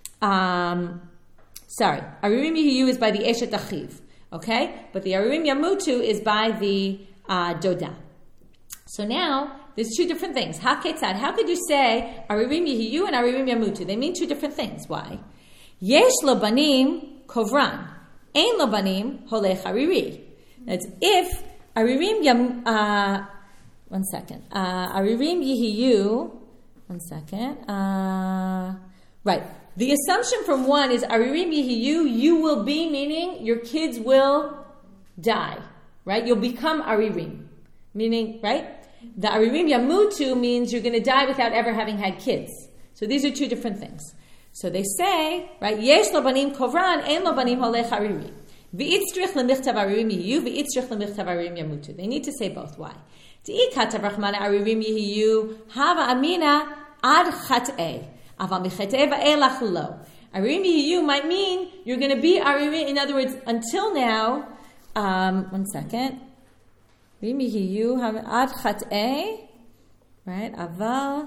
Um, sorry, Aririm Yihiyu is by the Eshet Achiv, okay? But the Aririm Yamutu is by the uh, Doda. So now, there's two different things. Ha-ketzad, how could you say Aririm Yihiyu and Aririm Yamutu? They mean two different things. Why? Yesh lo banim kovran, ein lo banim holech ariri. That's if Aririm Yam, uh, one second, uh, Aririm Yihiyu, one second, uh, right. The assumption from one is Aririm Yihiyu, you will be, meaning your kids will die, right? You'll become Aririm, meaning, right? The Aririm Yamutu means you're going to die without ever having had kids. So these are two different things. So they say, right, Yesh lo banim kovran, ein lo banim holech ariri. V'itzrich lemichtav aririm yihiyu, v'itzrich lemichtav aririm yamutu. They need to say both. Why? De'i katav rachmana aririm yihiyu, hava amina ad chat'eh. Aval michat'eh va'elach lo. Aririm yihiyu might mean you're going to be aririm. In other words, until now, um, one second. Aririm yihiyu, hava ad chat'eh, right, aval,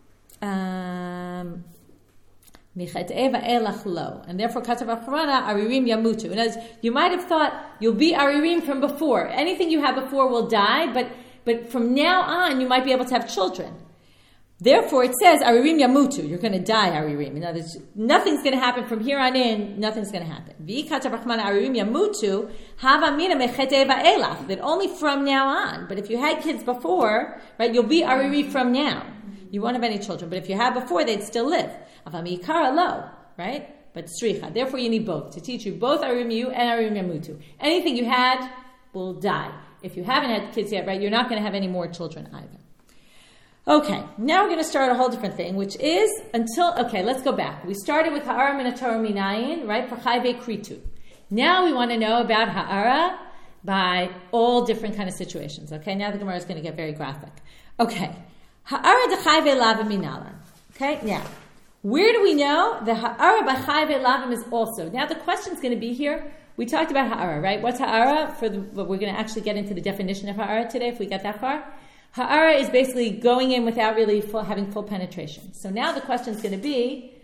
um, and therefore, katav achrana aririm yamutu. And as you might have thought, you'll be aririm from before. Anything you had before will die, but but from now on, you might be able to have children. Therefore, it says aririm yamutu. You're going to die, aririm. In other words, nothing's going to happen from here on in. Nothing's going to happen. Vi katav achrana aririm yamutu hava mina mechetei va'elach. That only from now on. But if you had kids before, right, you'll be aririm from now. You won't have any children. But if you had before, they'd still live. Avamikara lo, right? But sricha. Therefore, you need both to teach you both Aririm Yihiyu and Aririm Yamutu. Anything you had will die. If you haven't had kids yet, right, you're not going to have any more children either. Okay, now we're going to start a whole different thing, which is until, okay, let's go back. We started with Ha'ara min Torah minayin, right, for chayve kritu. Now we want to know about Ha'ara by all different kind of situations. Okay, now the Gemara is going to get very graphic. Okay, Ha'ara de chayve lava minalan. Okay, now, where do we know the ha'ara by chayve lavim is also? Now the question's going to be here. We talked about ha'ara, right? What's ha'ara? For the, but we're going to actually get into the definition of ha'ara today if we get that far. Ha'ara is basically going in without really full, having full penetration. So now the question's going to be,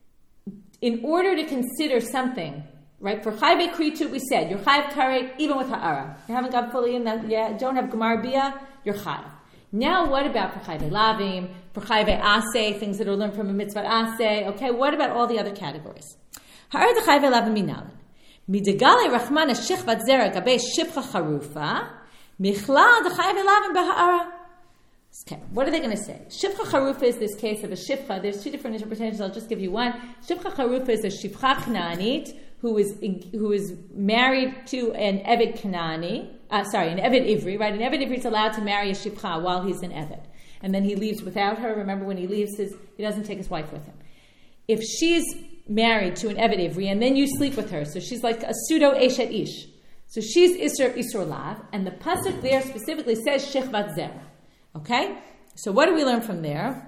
in order to consider something, right? For chayve kritu, we said you're chayv karet even with ha'ara. You haven't got fully in that yet. Don't have gemar bia. You're chayv. Now, what about for chayve lavim, for chayve aseh, things that are learned from a mitzvah aseh? Okay, what about all the other categories? Ha'ar de chayve lavim minalan. Midegale rachmana shichvat zera gabe shipcha charufa, michla de chayve lavim beha'ara. Okay, what are they going to say? Shipcha charufa is this case of a shipcha. There's two different interpretations. I'll just give you one. Shipcha charufa is a shipcha Knaanit who is who is married to an Eved Kanani. Uh, sorry, an Eved Ivri, right? An Eved Ivri is allowed to marry a shipcha while he's an Eved. And then he leaves without her. Remember, when he leaves, his, he doesn't take his wife with him. If she's married to an Eved Ivri, and then you sleep with her, so she's like a pseudo Eshet Ish. So she's Isser Isur Lav, and the pasuk there specifically says Shechvat Zera. Okay? So what do we learn from there?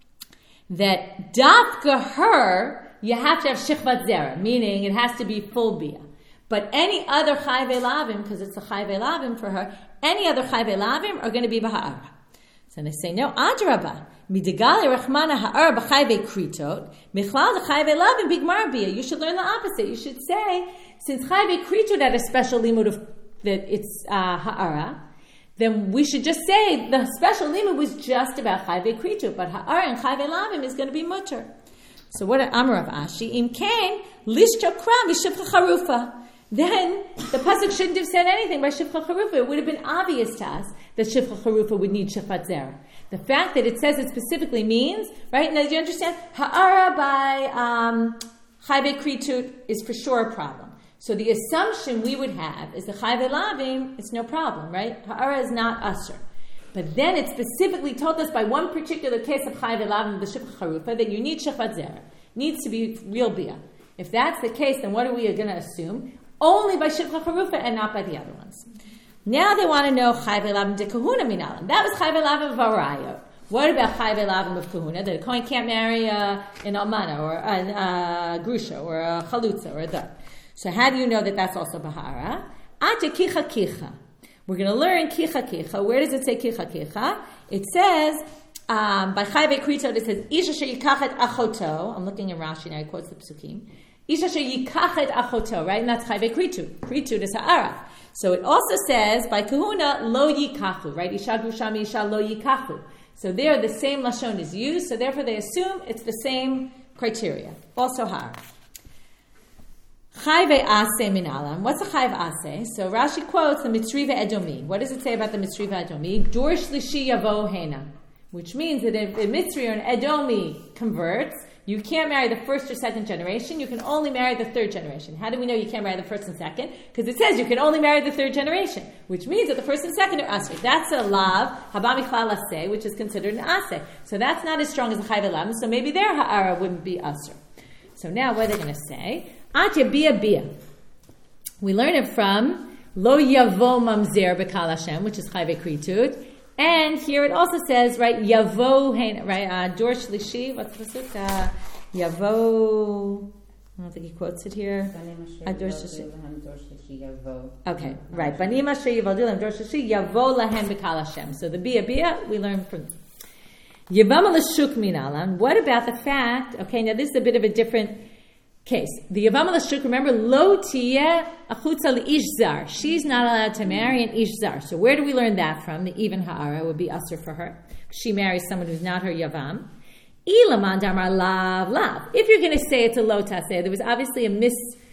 That dafka her, you have to have Shechvat Zera, meaning it has to be full bia. But any other chayve lavim, because it's a chayve lavim for her, any other chayve lavim are going to be b'ha'ara. So they say, no, adraba, midigale rachmana ha'ara b'chayve kritot, michlal de chayve lavim bigmar bia. You should learn the opposite. You should say, since chayve kritot had a special limud of that it's uh, ha'ara, then we should just say the special limud was just about chayve kritot, but ha'ara and chayve lavim is going to be mutter. So what Amar of Ashi, im kain lishcha kra mishipcha charufa. Then the pasuk shouldn't have said anything by shipcha charufa. It would have been obvious to us that Shifcha Charufa would need Shechvat Zera. The fact that it says it specifically means, right? Now, do you understand? Ha'ara by um, Chayve Kritut is for sure a problem. So the assumption we would have is the Chayve Lavim, it's no problem, right? Ha'ara is not usher. But then it specifically told us by one particular case of Chayve Lavim, the Shifcha Charufa, that you need Shechvat Zera. Needs to be real Bia. If that's the case, then what are we going to assume? Only by Shifcha Charufa and not by the other ones. Now they want to know Chayve Lavim de Kahuna Minalan. That was Chayve Lavim of Arayot. What about Chayve Lavim of Kahuna? That a Kohen can't marry uh, an Almana or a uh, Grusha or a Chalutza or a Dud. So how do you know that that's also Bahara? Ate Kicha Kicha. We're going to learn Kicha Kicha. Where does it say Kicha Kicha? It says, um, by Chayve Kritot, it says, Isha she'yikachet achoto. I'm looking at Rashi now, he quotes the Psukim. Isha she'yikachet achoto, right? And that's Chayve Kritut. Kritut is Ha'ara. So it also says, by Kahuna, lo yikachu, right? Isha Grusha Isha lo yikachu. So there the same Lashon is used, so therefore they assume it's the same criteria. Also Ha'ara. Chayve Aseh Minalam. What's a Chayve Aseh? So Rashi quotes the Mitzriva Edomi. What does it say about the Mitzriva Edomi? Dor Shlishi Yavo Hena. Which means that if a Mitzri or an Edomi converts, you can't marry the first or second generation. You can only marry the third generation. How do we know you can't marry the first and second? Because it says you can only marry the third generation, which means that the first and second are aseh. That's a lav, haba michlal aseh, which is considered an aseh. So that's not as strong as a chayve lam, so maybe their ha'ara wouldn't be asr. So now what are they going to say? Atya bia bia. We learn it from lo yavo mamzer bekal Hashem, which is chayve kritut. And here it also says, right, Yavo, right, uh, Dor Shlishi, what's the pasuk? Uh, Yavo, I don't think he quotes it here. Uh, Dor Shlishi. Okay, right. Banim asher yivaldu Dor Shlishi, Yavo lahem b'kal Hashem. So the Bia Bia, we learn from Yavam l'shuk minalan. What about the fact, okay, now this is a bit of a different case. The Yavam l'shuk, remember, lo tiyeh achutza li'ish zar. She's not allowed to marry an ish zar. So where do we learn that from? The even ha'ara would be usher for her. She marries someone who's not her Yavam. Ilaman damar lav lav. If you're going to say it's a lo taseh, there was obviously a mis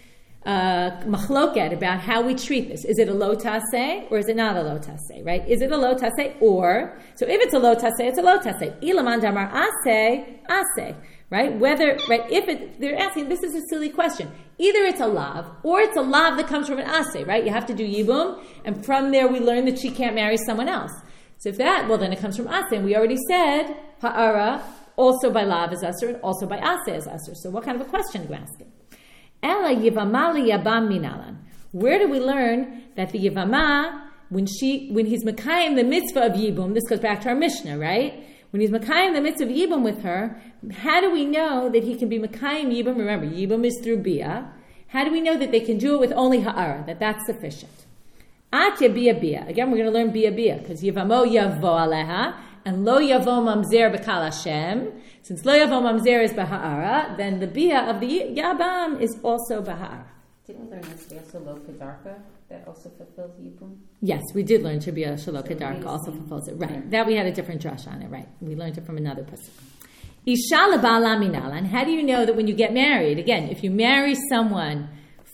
uh, machloket about how we treat this. Is it a lo taseh or is it not a lo taseh, right? Is it a lo taseh or, so if it's a lo taseh, it's a lo taseh. Ilaman damar aseh, aseh. Right? Whether, right, if it, they're asking, this is a silly question. Either it's a lav, or it's a lav that comes from an aseh, right? You have to do yibum, and from there we learn that she can't marry someone else. So if that, well then it comes from aseh, and we already said, ha'ara, also by lav is asr, and also by aseh is asr. So what kind of a question are you asking? Ela yivama liyabam minalan. Where do we learn that the yivama, when she, when he's mekayim the mitzvah of yibum, this goes back to our Mishnah, right? When he's Makayim the mitzvah of Yibum with her, how do we know that he can be Makayim Yibum? Remember, Yibum is through Bia. How do we know that they can do it with only Ha'ara, that that's sufficient? Atya Bia Bia. Again, we're going to learn Bia Bia, because Yivamo Yavo Aleha, and Lo Yavo Mamzer B'Kal Hashem. Since Lo Yavo Mamzer is B'Ha'ara, then the Bia of the Yabam is also B'Ha'ara. Didn't we learn this also Lo Kedarka? That also fulfills Yibum? Yes, we did learn to be a Shalok Kedarka also fulfills it. Right. Yeah. That we had a different drush on it, right. We learned it from another pasuk. Isha leba'ala minalan. How do you know that when you get married, again, if you marry someone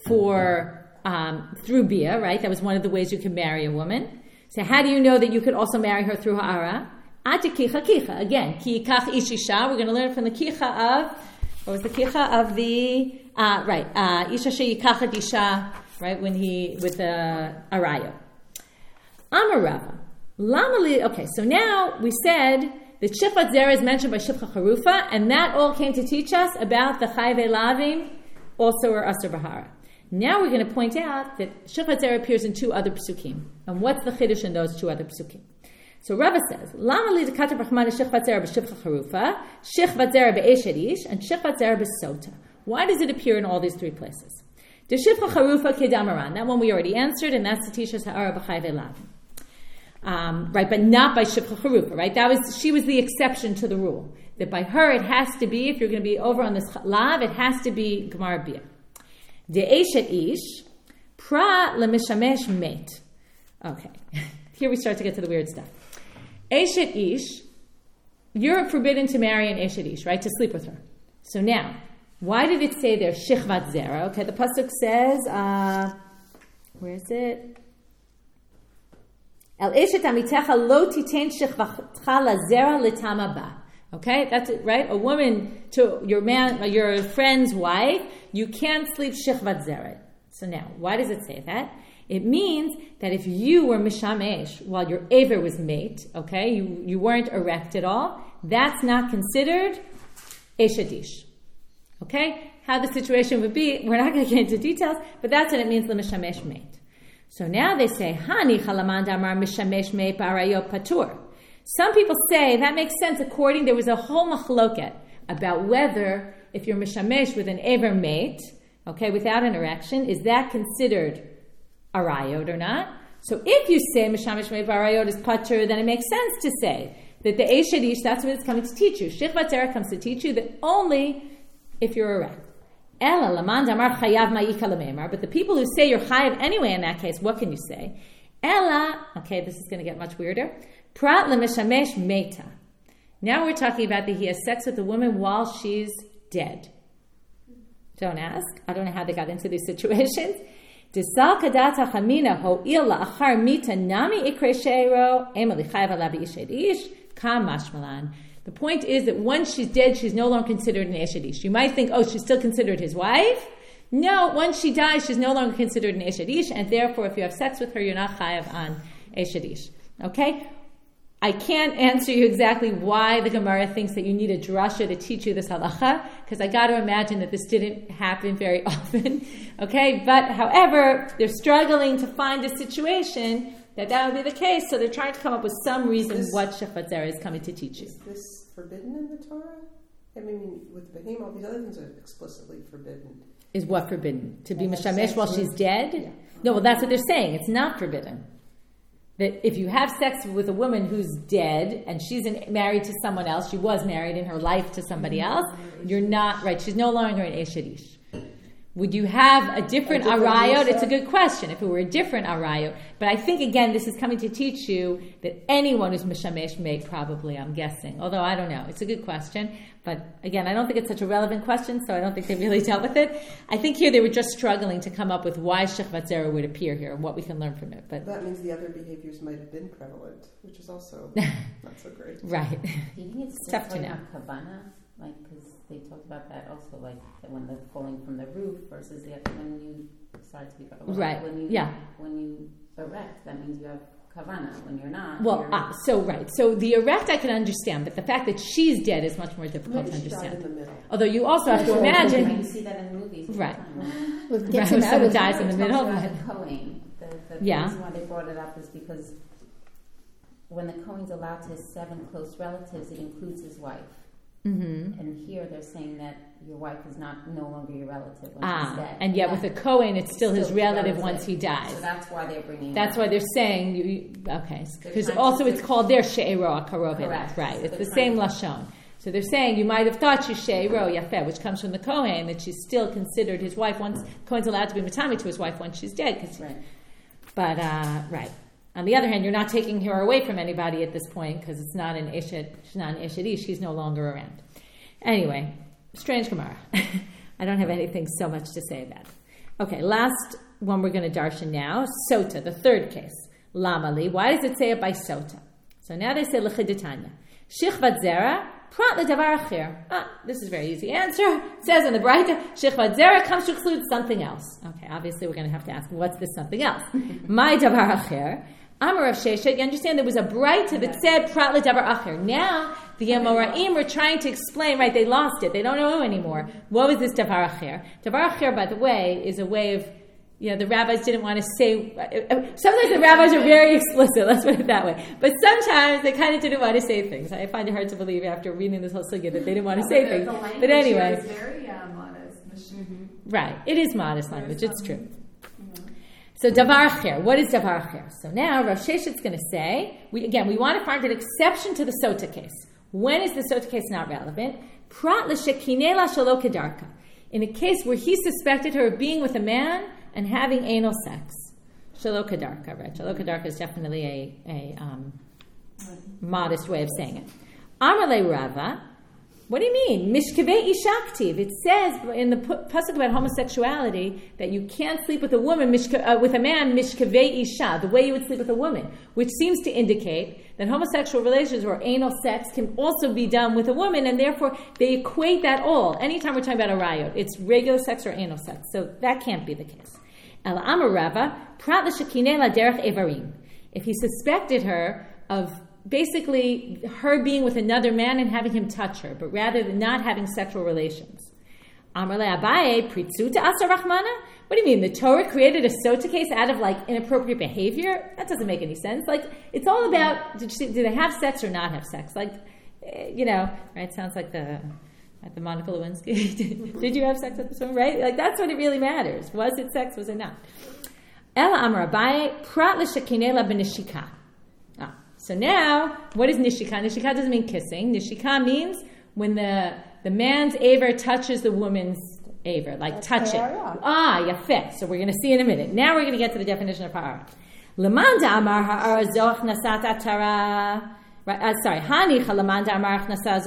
for um, through Bia, right? That was one of the ways you can marry a woman. So how do you know that you could also marry her through Ha'ara? Ati kicha kicha. Again, ki kach ish isha. We're going to learn from the kicha of, what was the kicha of the, uh, right, uh, isha she'yikachet isha, right, when he, with the uh, Arayo. Amarava. Lamali, okay, so now we said that Shifat Zera is mentioned by Shifcha Charufa, and that all came to teach us about the Chayve Lavim, also or Asr Bahara. Now we're going to point out that Shifat Zera appears in two other psukim. And what's the chiddush in those two other psukim? So Rava says, Lamali de Katar Brachmana Shifat Zera b'Shifcha Charufa, Shifat Zera b'Eshet Ish, and Shifat Zera b'Sota. Why does it appear in all these three places? The Shifcha Charufa Kedamaran. That one we already answered, and that's the Tisha Ha'ara b'Chayve Lavim. Um, right, but not by Shifcha Charufa, right? That was, she was the exception to the rule. That by her it has to be, if you're going to be over on this lav, it has to be Gemara Bia. De Eshet Ish, pra lemishamesh met. Okay, here we start to get to the weird stuff. Eshet Ish, you're forbidden to marry an Eshet Ish, right? To sleep with her. So now, why did it say there, Shechvat Zera? Okay, the pasuk says, uh, where is it? El eshet amitecha lo titen shechvatcha lazera litama ba. Okay, that's it, right? A woman to your man, your friend's wife, you can't sleep shechvat zeret. So now, why does it say that? It means that if you were mishamesh while your aver was mate, okay, you, you weren't erect at all, that's not considered eshadish. Okay? How the situation would be, we're not going to get into details, but that's what it means, l'mishamesh mate. So now they say, Hani chalaman damar mishamesh mate ba'arayot patur. Some people say that makes sense according, there was a whole machloket about whether if you're mishamesh with an aver mate, okay, without an erection, is that considered arayot or not? So if you say mishamesh mate ba'arayot is patur, then it makes sense to say that the eshadish, that's what it's coming to teach you. Shechvat zera comes to teach you that only if you're erect. Ela laman damar chayav ma'ika lamemar. But the people who say you're chayav anyway in that case, what can you say? Ela, okay, this is going to get much weirder. Prat lemishamesh meta. Now we're talking about that he has sex with the woman while she's dead. Don't ask. I don't know how they got into these situations. Disal kadata chamina ho'il la'achar mita nami ikre sheiro ema lichayav ala b'ishedish kam mashmalan. The point is that once she's dead, she's no longer considered an Eshadish. You might think, oh, she's still considered his wife. No, once she dies, she's no longer considered an Eshadish, and therefore, if you have sex with her, you're not chayav on Eshadish. Okay? I can't answer you exactly why the Gemara thinks that you need a drasha to teach you this halacha, because I got to imagine that this didn't happen very often. Okay? But, however, they're struggling to find a situation that that would be the case, so they're trying to come up with some reason this, what shechvat zera is coming to teach you. Is this forbidden in the Torah? I mean, with Behema, all these other things are explicitly forbidden. Is what forbidden? To be mishamesh while she's dead? Yeah. No, well, that's what they're saying. It's not forbidden. That if you have sex with a woman who's dead and she's in, married to someone else, she was married in her life to somebody else, you're not, right, she's no longer an Eshadish. Would you have a different, a different arayot? It's a good question. If it were a different arayot. But I think, again, this is coming to teach you that anyone who's mishamesh may probably, I'm guessing. Although, I don't know. It's a good question. But, again, I don't think it's such a relevant question, so I don't think they really dealt with it. I think here they were just struggling to come up with why shechvat zera would appear here and what we can learn from it. But that means the other behaviors might have been prevalent, which is also not so great. Right. Do you think it's, it's tough to know. Kavana? Like, because they talked about that also, like when they're falling from the roof versus the when you start to be well, right. When you yeah. when you erect, that means you have kavana. When you're not, well, you're ah, so right. So the erect I can understand, but the fact that she's dead is much more difficult Maybe to understand. In the middle. Although you also have to imagine. You see that in movies, right? Well, right. Someone dies in the middle. The Kohen. The, the yeah. reason why they brought it up is because when the Kohen's allowed to his seven close relatives, it includes his wife. Mm-hmm. And here they're saying that your wife is not no longer your relative when ah, she's dead. And yet yeah. with a Kohen, it's still, still his relative, relative once he dies. So that's why they're bringing. That's it why they're saying you. Okay, because also it's called their she'ero karov. Right, so it's the same lashon. So they're saying you might have thought she's she'ero yafeh, which comes from the Kohen, that she's still considered his wife once Kohen's allowed to be matami to his wife once she's dead. Cause, right. But uh, right. On the other hand, you're not taking her away from anybody at this point because it's not an ishet. She's not an ishedish. She's no longer around. Anyway, strange Gemara. I don't have anything so much to say about it. Okay, last one we're going to darshan now. Sota, the third case. Lamali. Why does it say it by sota? So now they say l'chiditanya. Shechvat zera, prat ledavar acher. Ah, this is a very easy answer. It says in the Braita, shechvat zera comes to exclude something else. Okay, obviously we're going to have to ask, what's this something else? My davar acher. Amar of Sheshet, you understand there was a Braita that said prat ledavar acher. Now, the Amoraim were trying to explain, right, they lost it. They don't know anymore. What was this davar acher? Davar acher, by the way, is a way of, you know, the rabbis didn't want to say, sometimes the rabbis are very explicit, let's put it that way. But sometimes they kind of didn't want to say things. I find it hard to believe after reading this whole sugya that they didn't want to say things. But anyway. It's very uh, modest. Mm-hmm. Right, it is modest language, it's true. So davar acher, what is davar acher? So now Rav Sheshet's going to say, we, again, we want to find an exception to the sota case. When is the sota case not relevant? Prat l'shekinei la shelo kedarka. In a case where he suspected her of being with a man and having anal sex. Shelo kedarka, right? Shelo kedarka is definitely a, a um, modest way of saying it. Amar le Rava, What do you mean? Mishkavei ishaktiv. It says in the pasuk about homosexuality that you can't sleep with a woman, mishka, uh, with a man, mishkavei isha, the way you would sleep with a woman, which seems to indicate that homosexual relations or anal sex can also be done with a woman, and therefore they equate that all. Anytime we're talking about a rayot, it's regular sex or anal sex. So that can't be the case. El amar Rava, prat l'shekinei la derech evarim. If he suspected her of basically her being with another man and having him touch her, but rather than not having sexual relations. Amar le Abaye, pritzuta asa rachmana? What do you mean? The Torah created a sota case out of like inappropriate behavior? That doesn't make any sense. Like, it's all about, did, she, did they have sex or not have sex? Like, you know, right? Sounds like the, like the Monica Lewinsky. did, did you have sex with this woman, right? Like, that's what it really matters. Was it sex? Was it not? Ela Amar Abaye, prat l'shekinela b'nishika. So now, what is nishika? Nishika doesn't mean kissing. Nishika means when the the man's aver touches the woman's aver, like That's touch it. Ah, yafeh. So we're going to see in a minute. Now we're going to get to the definition of ha'ara. Lemanda amar ha'ara zoach nasat atara. Uh, sorry, hanicha lemanda amar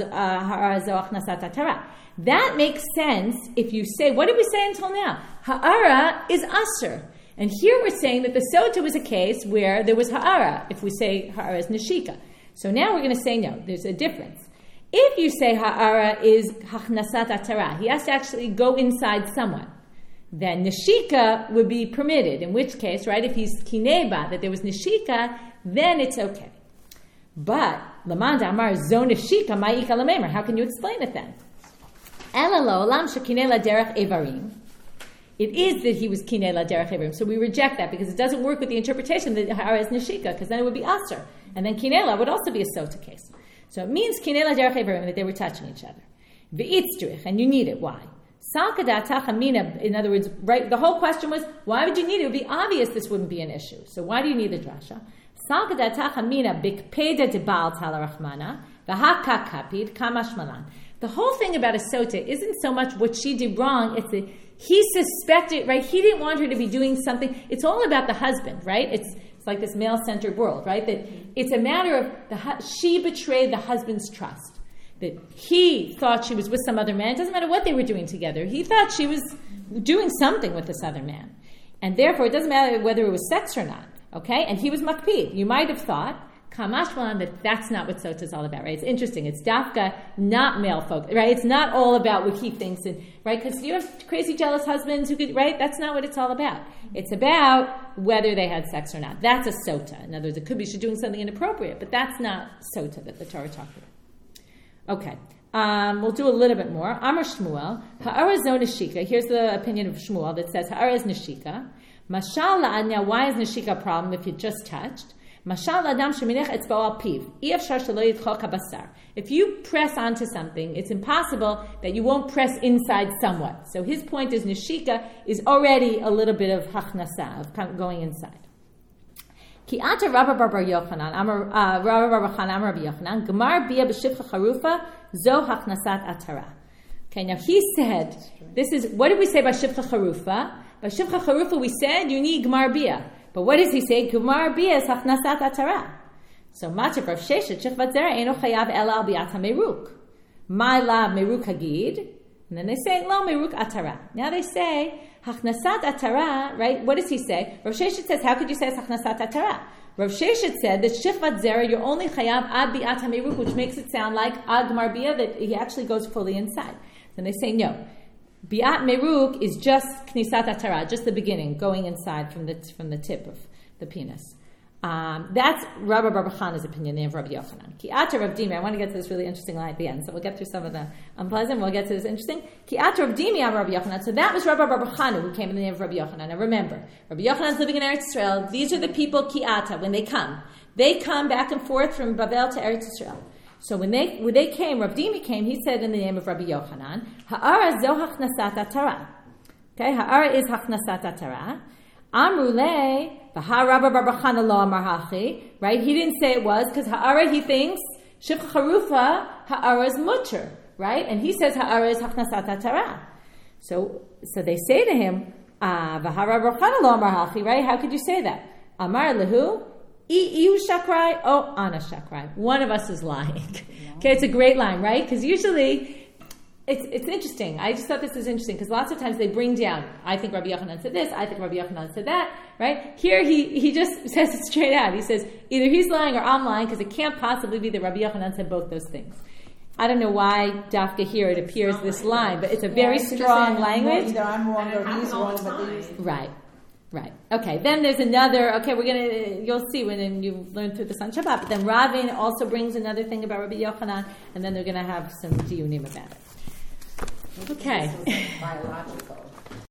ha'ara zoach nasat atara. That makes sense if you say, what did we say until now? Ha'ara is asr. And here we're saying that the sota was a case where there was ha'ara, if we say ha'ara is nishika. So now we're going to say no, there's a difference. If you say ha'ara is hachnasat atara, he has to actually go inside someone, then nishika would be permitted, in which case, right, if he's kineba, that there was nishika, then it's okay. But, lamanda amar zo nishika ma'ika lamemer, how can you explain it then? Ela lo olam shekine la derech evarim. It is that he was kinei la derech evarim. So we reject that because it doesn't work with the interpretation that ha'ara is nishika, because then it would be aser. And then kinei la would also be a sota case. So it means kinei la derech evarim, that they were touching each other. V'itztrich, and you need it. Why? Salkadatach amina, in other words, right, the whole question was, why would you need it? It would be obvious this wouldn't be an issue. So why do you need the drasha? Salkadatach amina bikpeda de baal talarachmana, v'haka kapid kamash malan. The whole thing about a sota isn't so much what she did wrong, it's the he suspected, right? He didn't want her to be doing something. It's all about the husband, right? It's it's like this male-centered world, right? That it's a matter of the she betrayed the husband's trust. That he thought she was with some other man. It doesn't matter what they were doing together. He thought she was doing something with this other man. And therefore, it doesn't matter whether it was sex or not, okay? And he was makpid. You might have thought, Kamashmalan, that that's not what sota is all about, right? It's interesting. It's dafka, not male folk, right? It's not all about what he thinks, and right? Because you have crazy, jealous husbands who could, right? That's not what it's all about. It's about whether they had sex or not. That's a sota. In other words, it could be she's doing something inappropriate, but that's not sota that the Torah talked about. Okay. Um, we'll do a little bit more. Amar Shmuel, ha'ara zo neshika. Here's the opinion of Shmuel that says ha'ara is neshika. Mashal la'anya, why is neshika a problem if you just touched? If you press onto something, it's impossible that you won't press inside somewhat. So his point is neshika is already a little bit of hachnasa, of going inside. Ki ata Rabba Bar Yochanan, Rabba Bar Yochanan, Rabbi Yochanan, Gemar bia b'shivcha charufa zo hachnasat atara. Okay, now he said, this is, what did we say about shivcha charufa? By shivcha charufa we said you need Gemar bia. But what does he say? Gemar bia is hachnasat atara. So matzav Rav Sheshet shechvat zera eno chayav ela al biat hameruk. Ma la meruk hagid. And then they say lo meruk atara. Now they say hachnasat atara. Right? What does he say? Rav Sheshet says, how could you say it's hachnasat atara? Rav Sheshet said that shechvat zera you're only chayav ad biat hameruk, which makes it sound like ad gemar bia, that he actually goes fully inside. Then they say no. Biat meruk is just knisat atara, just the beginning, going inside from the from the tip of the penis. Um, that's Rabbi Bar Chana's opinion, the name of Rabbi Yochanan. Ki ata Rav Dimi, I want to get to this really interesting line at the end, so we'll get through some of the unpleasant, we'll get to this interesting. Ki ata Rav Dimi am Rabbi Yochanan. So that was Rabbi Bar Chana who came in the name of Rabbi Yochanan. Now remember, Rabbi Yochanan's living in Eretz Yisrael. These are the people ki ata, when they come. They come back and forth from Babel to Eretz Yisrael. So when they when they came, Rav Dimi came, he said in the name of Rabbi Yochanan, Ha'ara zo hachnasat atara. Okay, Ha'ara is hachnasat atara. Amrule, V'ha Rabba Bar Chana lo amar hachi. Right, he didn't say it was, because Ha'ara, he thinks, Shivcha charufa, Ha'ara is mutter. Right, and he says Ha'ara is hachnasat atara. So, so they say to him, V'ha Rabba Bar Chana lo amar hachi. Right, how could you say that? Amar lehu, Iu shakrai, oh, ana shakrai. One of us is lying. Okay, it's a great line, right? Because usually, it's it's interesting. I just thought this was interesting because lots of times they bring down, I think Rabbi Yochanan said this, I think Rabbi Yochanan said that, right? Here he, he just says it straight out. He says, either he's lying or I'm lying because it can't possibly be that Rabbi Yochanan said both those things. I don't know why Dafka here it appears this line, but it's a very yeah, strong saying, language. Either I'm wrong or he's wrong, but they use Right, right. Okay, then there's another, okay, we're going to, you'll see when you learn through this on Shabbat, but then Ravin also brings another thing about Rabbi Yochanan, and then they're going to have some diyunim about it. Okay. This was biological.